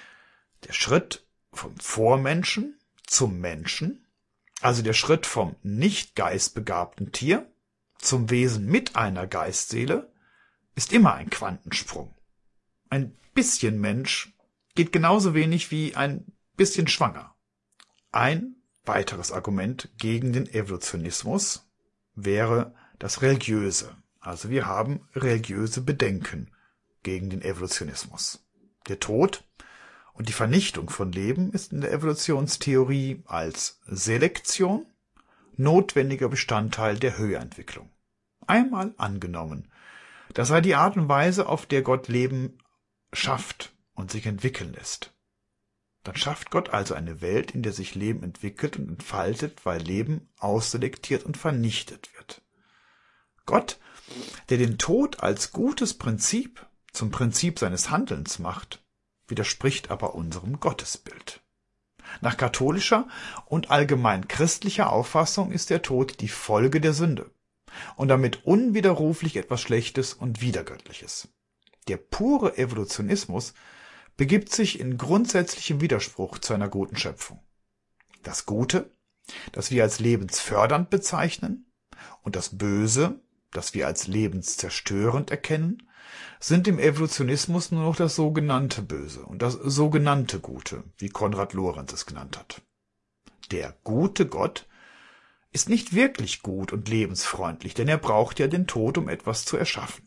Der Schritt vom Vormenschen zum Menschen, also der Schritt vom nicht geistbegabten Tier zum Wesen mit einer Geistseele, ist immer ein Quantensprung. Ein bisschen Mensch geht genauso wenig wie ein bisschen schwanger. Ein weiteres Argument gegen den Evolutionismus wäre das Religiöse. Also wir haben religiöse Bedenken gegen den Evolutionismus. Der Tod und die Vernichtung von Leben ist in der Evolutionstheorie als Selektion notwendiger Bestandteil der Höherentwicklung. Einmal angenommen, das sei die Art und Weise, auf der Gott Leben schafft und sich entwickeln lässt. Dann schafft Gott also eine Welt, in der sich Leben entwickelt und entfaltet, weil Leben ausselektiert und vernichtet wird. Gott, der den Tod als gutes Prinzip zum Prinzip seines Handelns macht, widerspricht aber unserem Gottesbild. Nach katholischer und allgemein christlicher Auffassung ist der Tod die Folge der Sünde und damit unwiderruflich etwas Schlechtes und Widergöttliches. Der pure Evolutionismus begibt sich in grundsätzlichem Widerspruch zu einer guten Schöpfung. Das Gute, das wir als lebensfördernd bezeichnen, und das Böse, das wir als lebenszerstörend erkennen, sind im Evolutionismus nur noch das sogenannte Böse und das sogenannte Gute, wie Konrad Lorenz es genannt hat. Der gute Gott ist nicht wirklich gut und lebensfreundlich, denn er braucht ja den Tod, um etwas zu erschaffen.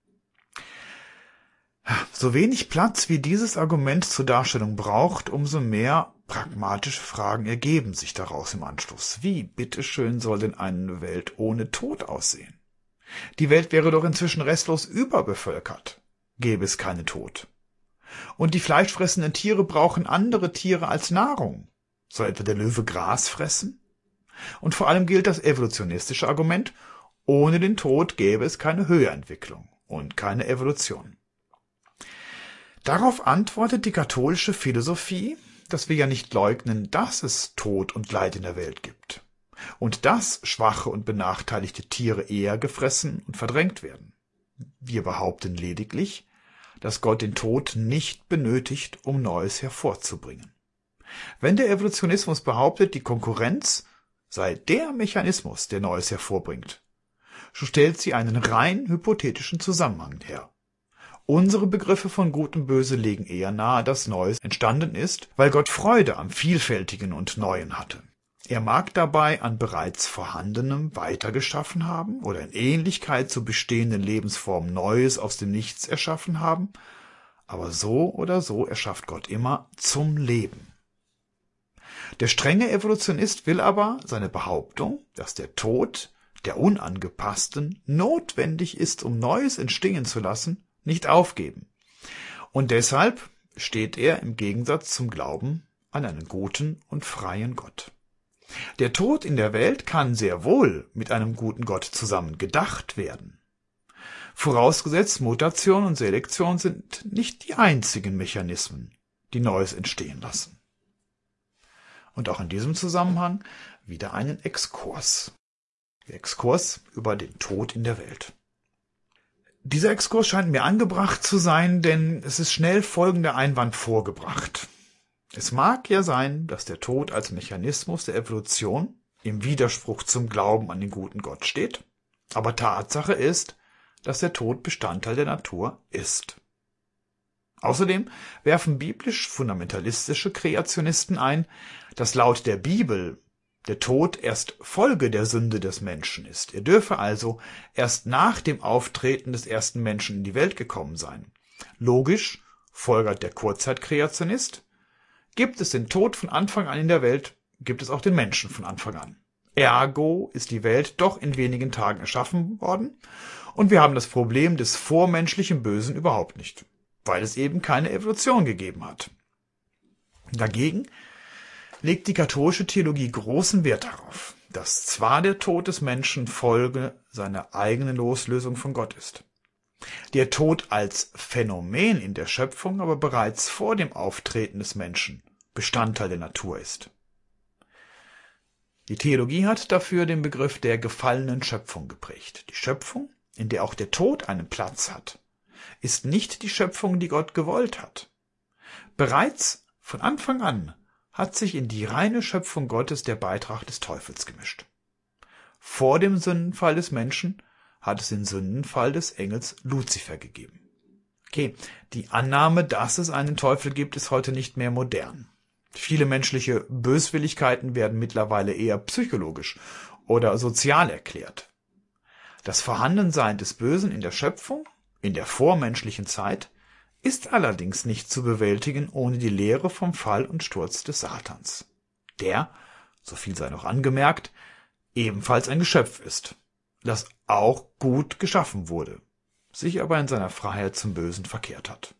So wenig Platz wie dieses Argument zur Darstellung braucht, umso mehr pragmatische Fragen ergeben sich daraus im Anschluss. Wie, bitteschön, soll denn eine Welt ohne Tod aussehen? Die Welt wäre doch inzwischen restlos überbevölkert, gäbe es keinen Tod. Und die fleischfressenden Tiere brauchen andere Tiere als Nahrung. Soll etwa der Löwe Gras fressen? Und vor allem gilt das evolutionistische Argument, ohne den Tod gäbe es keine Höherentwicklung und keine Evolution. Darauf antwortet die katholische Philosophie, dass wir ja nicht leugnen, dass es Tod und Leid in der Welt gibt und dass schwache und benachteiligte Tiere eher gefressen und verdrängt werden. Wir behaupten lediglich, dass Gott den Tod nicht benötigt, um Neues hervorzubringen. Wenn der Evolutionismus behauptet, die Konkurrenz sei der Mechanismus, der Neues hervorbringt, so stellt sie einen rein hypothetischen Zusammenhang her. Unsere Begriffe von Gut und Böse legen eher nahe, dass Neues entstanden ist, weil Gott Freude am Vielfältigen und Neuen hatte. Er mag dabei an bereits Vorhandenem weitergeschaffen haben oder in Ähnlichkeit zu bestehenden Lebensformen Neues aus dem Nichts erschaffen haben, aber so oder so erschafft Gott immer zum Leben. Der strenge Evolutionist will aber seine Behauptung, dass der Tod der Unangepassten notwendig ist, um Neues entstehen zu lassen, nicht aufgeben. Und deshalb steht er im Gegensatz zum Glauben an einen guten und freien Gott. Der Tod in der Welt kann sehr wohl mit einem guten Gott zusammen gedacht werden. Vorausgesetzt, Mutation und Selektion sind nicht die einzigen Mechanismen, die Neues entstehen lassen. Und auch in diesem Zusammenhang wieder einen Exkurs. Der Exkurs über den Tod in der Welt. Dieser Exkurs scheint mir angebracht zu sein, denn es ist schnell folgender Einwand vorgebracht. Es mag ja sein, dass der Tod als Mechanismus der Evolution im Widerspruch zum Glauben an den guten Gott steht, aber Tatsache ist, dass der Tod Bestandteil der Natur ist. Außerdem werfen biblisch-fundamentalistische Kreationisten ein, dass laut der Bibel der Tod erst Folge der Sünde des Menschen ist. Er dürfe also erst nach dem Auftreten des ersten Menschen in die Welt gekommen sein. Logisch, folgert der Kurzzeitkreationist, gibt es den Tod von Anfang an in der Welt, gibt es auch den Menschen von Anfang an. Ergo ist die Welt doch in wenigen Tagen erschaffen worden und wir haben das Problem des vormenschlichen Bösen überhaupt nicht, weil es eben keine Evolution gegeben hat. Dagegen legt die katholische Theologie großen Wert darauf, dass zwar der Tod des Menschen Folge seiner eigenen Loslösung von Gott ist, der Tod als Phänomen in der Schöpfung aber bereits vor dem Auftreten des Menschen Bestandteil der Natur ist. Die Theologie hat dafür den Begriff der gefallenen Schöpfung geprägt. Die Schöpfung, in der auch der Tod einen Platz hat, ist nicht die Schöpfung, die Gott gewollt hat. Bereits von Anfang an hat sich in die reine Schöpfung Gottes der Beitrag des Teufels gemischt. Vor dem Sündenfall des Menschen hat es den Sündenfall des Engels Luzifer gegeben. Okay, die Annahme, dass es einen Teufel gibt, ist heute nicht mehr modern. Viele menschliche Böswilligkeiten werden mittlerweile eher psychologisch oder sozial erklärt. Das Vorhandensein des Bösen in der Schöpfung, in der vormenschlichen Zeit, ist allerdings nicht zu bewältigen ohne die Lehre vom Fall und Sturz des Satans, der, so viel sei noch angemerkt, ebenfalls ein Geschöpf ist, das auch gut geschaffen wurde, sich aber in seiner Freiheit zum Bösen verkehrt hat.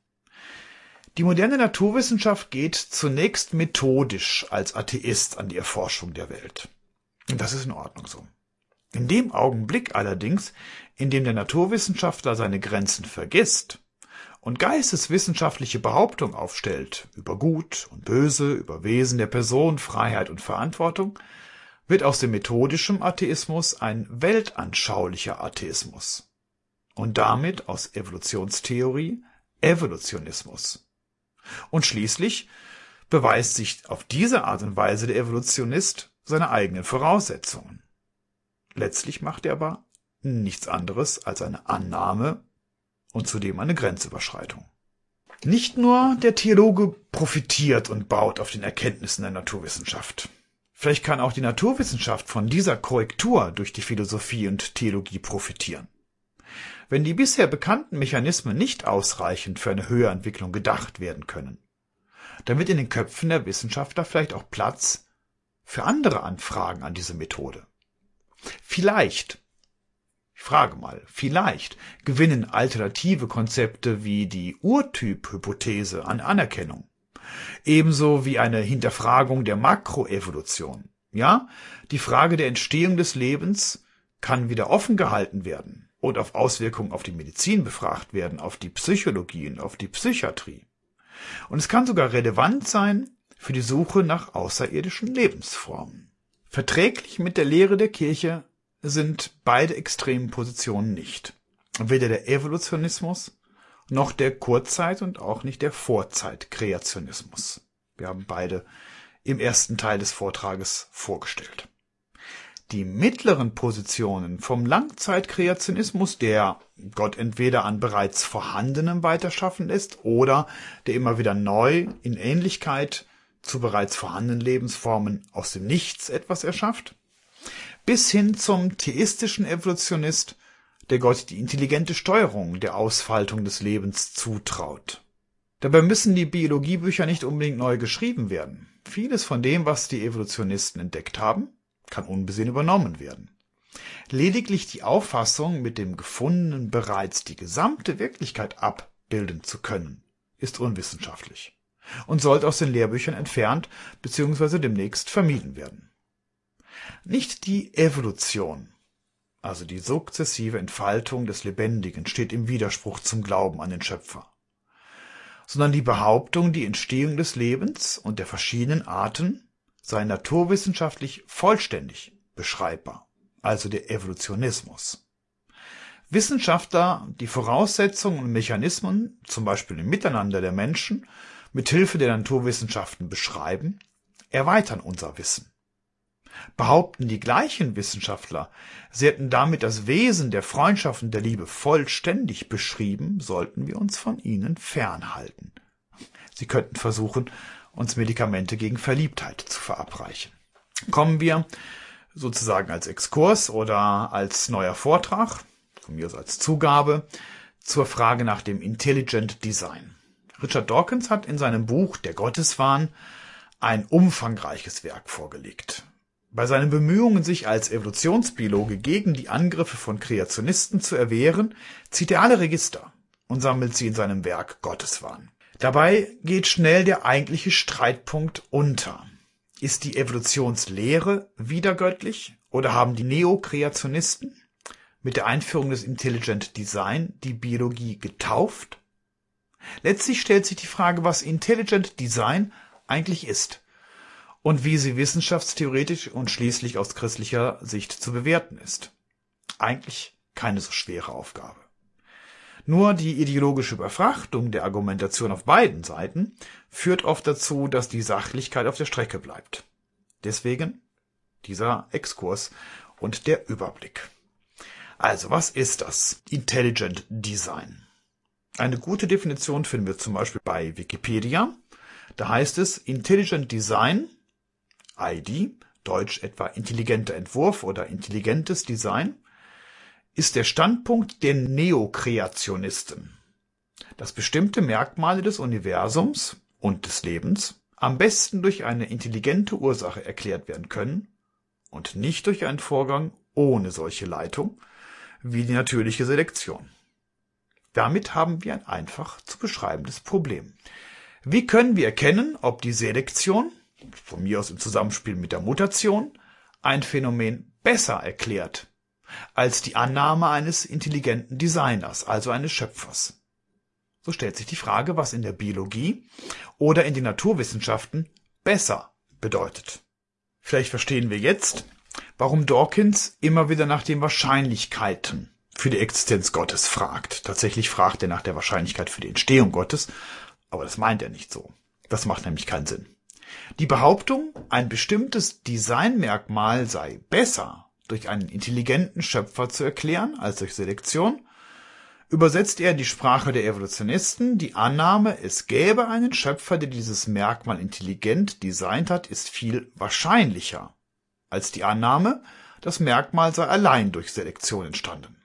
Die moderne Naturwissenschaft geht zunächst methodisch als Atheist an die Erforschung der Welt. Und das ist in Ordnung so. In dem Augenblick allerdings, in dem der Naturwissenschaftler seine Grenzen vergisst und geisteswissenschaftliche Behauptungen aufstellt über Gut und Böse, über Wesen der Person, Freiheit und Verantwortung, wird aus dem methodischen Atheismus ein weltanschaulicher Atheismus und damit aus Evolutionstheorie Evolutionismus. Und schließlich beweist sich auf diese Art und Weise der Evolutionist seine eigenen Voraussetzungen. Letztlich macht er aber nichts anderes als eine Annahme und zudem eine Grenzüberschreitung. Nicht nur der Theologe profitiert und baut auf den Erkenntnissen der Naturwissenschaft. Vielleicht kann auch die Naturwissenschaft von dieser Korrektur durch die Philosophie und Theologie profitieren. Wenn die bisher bekannten Mechanismen nicht ausreichend für eine Höherentwicklung gedacht werden können, dann wird in den Köpfen der Wissenschaftler vielleicht auch Platz für andere Anfragen an diese Methode. Vielleicht, ich frage mal, vielleicht gewinnen alternative Konzepte wie die Urtyp-Hypothese an Anerkennung, ebenso wie eine Hinterfragung der Makroevolution. Ja, die Frage der Entstehung des Lebens kann wieder offen gehalten werden und auf Auswirkungen auf die Medizin befragt werden, auf die Psychologie und auf die Psychiatrie. Und es kann sogar relevant sein für die Suche nach außerirdischen Lebensformen. Verträglich mit der Lehre der Kirche sind beide extremen Positionen nicht. Weder der Evolutionismus noch der Kurzzeit- und auch nicht der Vorzeit-Kreationismus. Wir haben beide im ersten Teil des Vortrages vorgestellt. die mittleren Positionen vom Langzeitkreationismus, der Gott entweder an bereits Vorhandenem weiterschaffen lässt oder der immer wieder neu in Ähnlichkeit zu bereits vorhandenen Lebensformen aus dem Nichts etwas erschafft, bis hin zum theistischen Evolutionist, der Gott die intelligente Steuerung der Ausfaltung des Lebens zutraut. Dabei müssen die Biologiebücher nicht unbedingt neu geschrieben werden. Vieles von dem, was die Evolutionisten entdeckt haben, kann unbesehen übernommen werden. Lediglich die Auffassung, mit dem Gefundenen bereits die gesamte Wirklichkeit abbilden zu können, ist unwissenschaftlich und sollte aus den Lehrbüchern entfernt bzw. demnächst vermieden werden. Nicht die Evolution, also die sukzessive Entfaltung des Lebendigen, steht im Widerspruch zum Glauben an den Schöpfer, sondern die Behauptung, die Entstehung des Lebens und der verschiedenen Arten sei naturwissenschaftlich vollständig beschreibbar, also der Evolutionismus. Wissenschaftler, die Voraussetzungen und Mechanismen, zum Beispiel im Miteinander der Menschen, mit Hilfe der Naturwissenschaften beschreiben, erweitern unser Wissen. Behaupten die gleichen Wissenschaftler, sie hätten damit das Wesen der Freundschaft und der Liebe vollständig beschrieben, sollten wir uns von ihnen fernhalten. Sie könnten versuchen, uns Medikamente gegen Verliebtheit zu verabreichen. Kommen wir sozusagen als Exkurs oder als neuer Vortrag, von mir aus als Zugabe, zur Frage nach dem Intelligent Design. Richard Dawkins hat in seinem Buch Der Gotteswahn ein umfangreiches Werk vorgelegt. Bei seinen Bemühungen, sich als Evolutionsbiologe gegen die Angriffe von Kreationisten zu erwehren, zieht er alle Register und sammelt sie in seinem Werk Gotteswahn. Dabei geht schnell der eigentliche Streitpunkt unter. Ist die Evolutionslehre wiedergöttlich oder haben die Neokreationisten mit der Einführung des Intelligent Design die Biologie getauft? Letztlich stellt sich die Frage, was Intelligent Design eigentlich ist und wie sie wissenschaftstheoretisch und schließlich aus christlicher Sicht zu bewerten ist. Eigentlich keine so schwere Aufgabe. Nur die ideologische Überfrachtung der Argumentation auf beiden Seiten führt oft dazu, dass die Sachlichkeit auf der Strecke bleibt. Deswegen dieser Exkurs und der Überblick. Also, was ist das Intelligent Design? Eine gute Definition finden wir zum Beispiel bei Wikipedia. Da heißt es, Intelligent Design, ID, Deutsch etwa intelligenter Entwurf oder intelligentes Design, ist der Standpunkt der Neokreationisten, dass bestimmte Merkmale des Universums und des Lebens am besten durch eine intelligente Ursache erklärt werden können und nicht durch einen Vorgang ohne solche Leitung, wie die natürliche Selektion. Damit haben wir ein einfach zu beschreibendes Problem. Wie können wir erkennen, ob die Selektion, von mir aus im Zusammenspiel mit der Mutation, ein Phänomen besser erklärt als die Annahme eines intelligenten Designers, also eines Schöpfers? So stellt sich die Frage, was in der Biologie oder in den Naturwissenschaften besser bedeutet. Vielleicht verstehen wir jetzt, warum Dawkins immer wieder nach den Wahrscheinlichkeiten für die Existenz Gottes fragt. Tatsächlich fragt er nach der Wahrscheinlichkeit für die Entstehung Gottes, aber das meint er nicht so. Das macht nämlich keinen Sinn. Die Behauptung, ein bestimmtes Designmerkmal sei besser durch einen intelligenten Schöpfer zu erklären als durch Selektion, übersetzt er in die Sprache der Evolutionisten. Die Annahme, es gäbe einen Schöpfer, der dieses Merkmal intelligent designt hat, ist viel wahrscheinlicher als die Annahme, das Merkmal sei allein durch Selektion entstanden.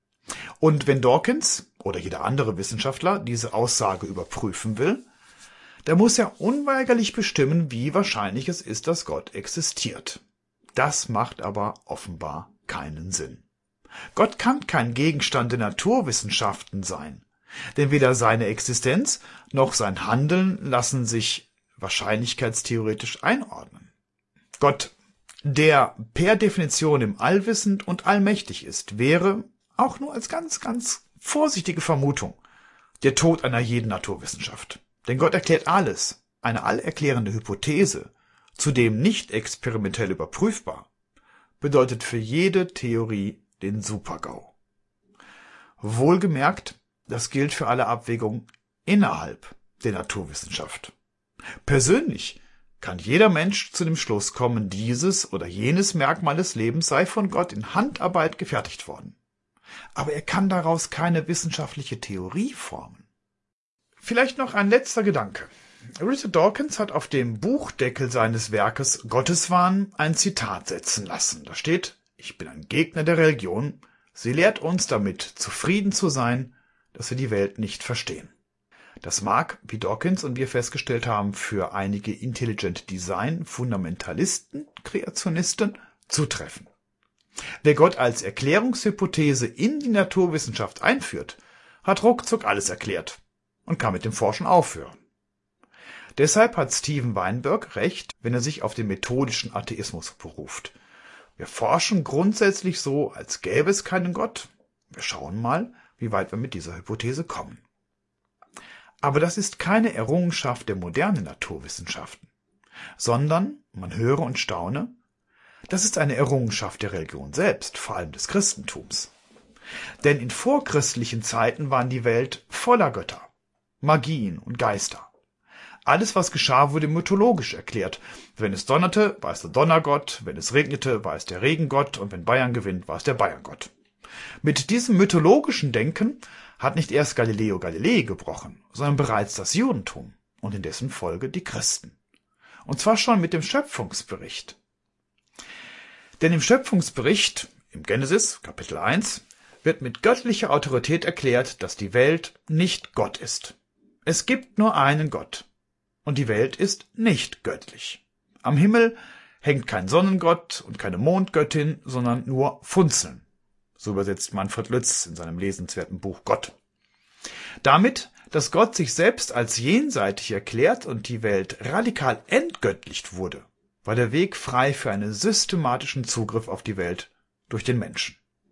Und wenn Dawkins oder jeder andere Wissenschaftler diese Aussage überprüfen will, dann muss er unweigerlich bestimmen, wie wahrscheinlich es ist, dass Gott existiert. Das macht aber offenbar keinen Sinn. Gott kann kein Gegenstand der Naturwissenschaften sein, denn weder seine Existenz noch sein Handeln lassen sich wahrscheinlichkeitstheoretisch einordnen. Gott, der per Definition im allwissend und allmächtig ist, wäre, auch nur als ganz, ganz vorsichtige Vermutung, der Tod einer jeden Naturwissenschaft. Denn Gott erklärt alles, eine allerklärende Hypothese, zudem nicht experimentell überprüfbar, bedeutet für jede Theorie den Super-GAU. Wohlgemerkt, das gilt für alle Abwägungen innerhalb der Naturwissenschaft. Persönlich kann jeder Mensch zu dem Schluss kommen, dieses oder jenes Merkmal des Lebens sei von Gott in Handarbeit gefertigt worden. Aber er kann daraus keine wissenschaftliche Theorie formen. Vielleicht noch ein letzter Gedanke. Richard Dawkins hat auf dem Buchdeckel seines Werkes Gotteswahn ein Zitat setzen lassen. Da steht: Ich bin ein Gegner der Religion. Sie lehrt uns damit, zufrieden zu sein, dass wir die Welt nicht verstehen. Das mag, wie Dawkins und wir festgestellt haben, für einige Intelligent Design Fundamentalisten, Kreationisten zutreffen. Wer Gott als Erklärungshypothese in die Naturwissenschaft einführt, hat ruckzuck alles erklärt und kann mit dem Forschen aufhören. Deshalb hat Steven Weinberg recht, wenn er sich auf den methodischen Atheismus beruft. Wir forschen grundsätzlich so, als gäbe es keinen Gott. Wir schauen mal, wie weit wir mit dieser Hypothese kommen. Aber das ist keine Errungenschaft der modernen Naturwissenschaften, sondern, man höre und staune, das ist eine Errungenschaft der Religion selbst, vor allem des Christentums. Denn in vorchristlichen Zeiten war die Welt voller Götter, Magien und Geister. Alles, was geschah, wurde mythologisch erklärt. Wenn es donnerte, war es der Donnergott, wenn es regnete, war es der Regengott und wenn Bayern gewinnt, war es der Bayerngott. Mit diesem mythologischen Denken hat nicht erst Galileo Galilei gebrochen, sondern bereits das Judentum und in dessen Folge die Christen. Und zwar schon mit dem Schöpfungsbericht. Denn im Schöpfungsbericht, im Genesis, Kapitel 1, wird mit göttlicher Autorität erklärt, dass die Welt nicht Gott ist. Es gibt nur einen Gott. Und die Welt ist nicht göttlich. Am Himmel hängt kein Sonnengott und keine Mondgöttin, sondern nur Funzeln. So übersetzt Manfred Lütz in seinem lesenswerten Buch Gott. Damit, dass Gott sich selbst als jenseitig erklärt und die Welt radikal entgöttlicht wurde, war der Weg frei für einen systematischen Zugriff auf die Welt durch den Menschen.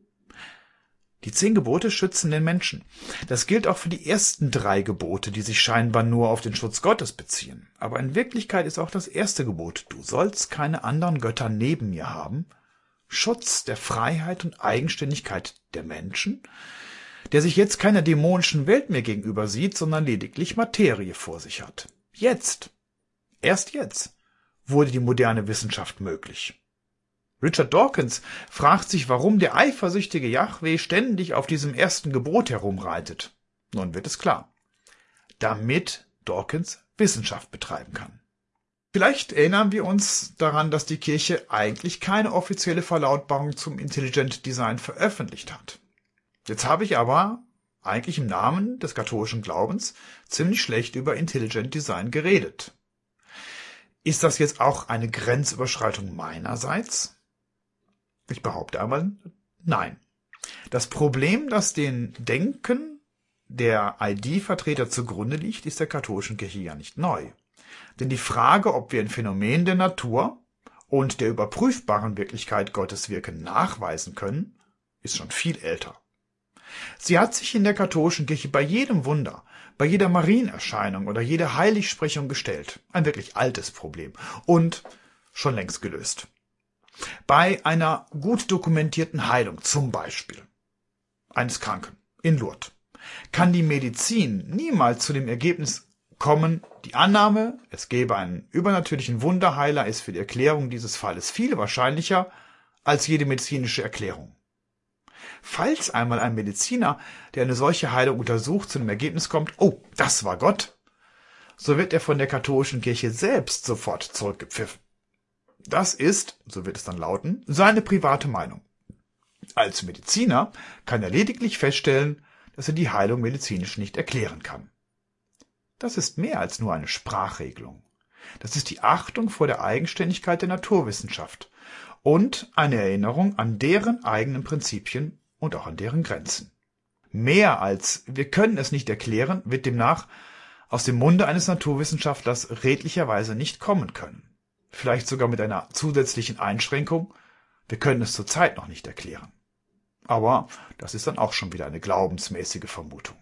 Die 10 Gebote schützen den Menschen. Das gilt auch für die ersten 3 Gebote, die sich scheinbar nur auf den Schutz Gottes beziehen. Aber in Wirklichkeit ist auch das erste Gebot, du sollst keine anderen Götter neben mir haben, Schutz der Freiheit und Eigenständigkeit der Menschen, der sich jetzt keiner dämonischen Welt mehr gegenüber sieht, sondern lediglich Materie vor sich hat. Jetzt, erst jetzt, wurde die moderne Wissenschaft möglich. Richard Dawkins fragt sich, warum der eifersüchtige Jahwe ständig auf diesem ersten Gebot herumreitet. Nun wird es klar. Damit Dawkins Wissenschaft betreiben kann. Vielleicht erinnern wir uns daran, dass die Kirche eigentlich keine offizielle Verlautbarung zum Intelligent Design veröffentlicht hat. Jetzt habe ich aber eigentlich im Namen des katholischen Glaubens ziemlich schlecht über Intelligent Design geredet. Ist das jetzt auch eine Grenzüberschreitung meinerseits? Ich behaupte einmal, nein. Das Problem, das den Denken der ID-Vertreter zugrunde liegt, ist der katholischen Kirche ja nicht neu. Denn die Frage, ob wir ein Phänomen der Natur und der überprüfbaren Wirklichkeit Gottes Wirken nachweisen können, ist schon viel älter. Sie hat sich in der katholischen Kirche bei jedem Wunder, bei jeder Marienerscheinung oder jeder Heiligsprechung gestellt. Ein wirklich altes Problem und schon längst gelöst. Bei einer gut dokumentierten Heilung, zum Beispiel eines Kranken in Lourdes, kann die Medizin niemals zu dem Ergebnis kommen, die Annahme, es gäbe einen übernatürlichen Wunderheiler, ist für die Erklärung dieses Falles viel wahrscheinlicher als jede medizinische Erklärung. Falls einmal ein Mediziner, der eine solche Heilung untersucht, zu dem Ergebnis kommt, oh, das war Gott, so wird er von der katholischen Kirche selbst sofort zurückgepfiffen. Das ist, so wird es dann lauten, seine private Meinung. Als Mediziner kann er lediglich feststellen, dass er die Heilung medizinisch nicht erklären kann. Das ist mehr als nur eine Sprachregelung. Das ist die Achtung vor der Eigenständigkeit der Naturwissenschaft und eine Erinnerung an deren eigenen Prinzipien und auch an deren Grenzen. Mehr als wir können es nicht erklären, wird demnach aus dem Munde eines Naturwissenschaftlers redlicherweise nicht kommen können. Vielleicht sogar mit einer zusätzlichen Einschränkung, wir können es zurzeit noch nicht erklären. Aber das ist dann auch schon wieder eine glaubensmäßige Vermutung.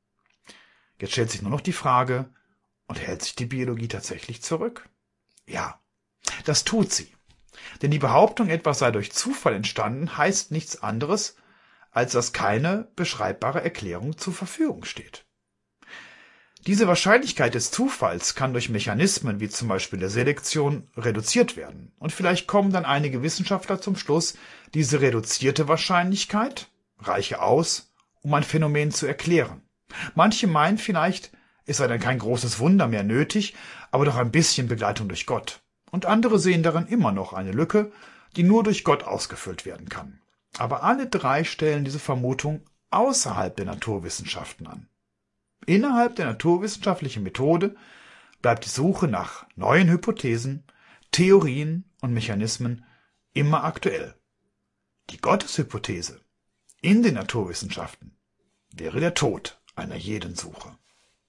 Jetzt stellt sich nur noch die Frage, und hält sich die Biologie tatsächlich zurück? Ja, das tut sie. Denn die Behauptung, etwas sei durch Zufall entstanden, heißt nichts anderes, als dass keine beschreibbare Erklärung zur Verfügung steht. Diese Wahrscheinlichkeit des Zufalls kann durch Mechanismen wie zum Beispiel der Selektion reduziert werden. Und vielleicht kommen dann einige Wissenschaftler zum Schluss, diese reduzierte Wahrscheinlichkeit reiche aus, um ein Phänomen zu erklären. Manche meinen vielleicht, es sei dann kein großes Wunder mehr nötig, aber doch ein bisschen Begleitung durch Gott. Und andere sehen darin immer noch eine Lücke, die nur durch Gott ausgefüllt werden kann. Aber alle drei stellen diese Vermutung außerhalb der Naturwissenschaften an. Innerhalb der naturwissenschaftlichen Methode bleibt die Suche nach neuen Hypothesen, Theorien und Mechanismen immer aktuell. Die Gotteshypothese in den Naturwissenschaften wäre der Tod einer jeden Suche.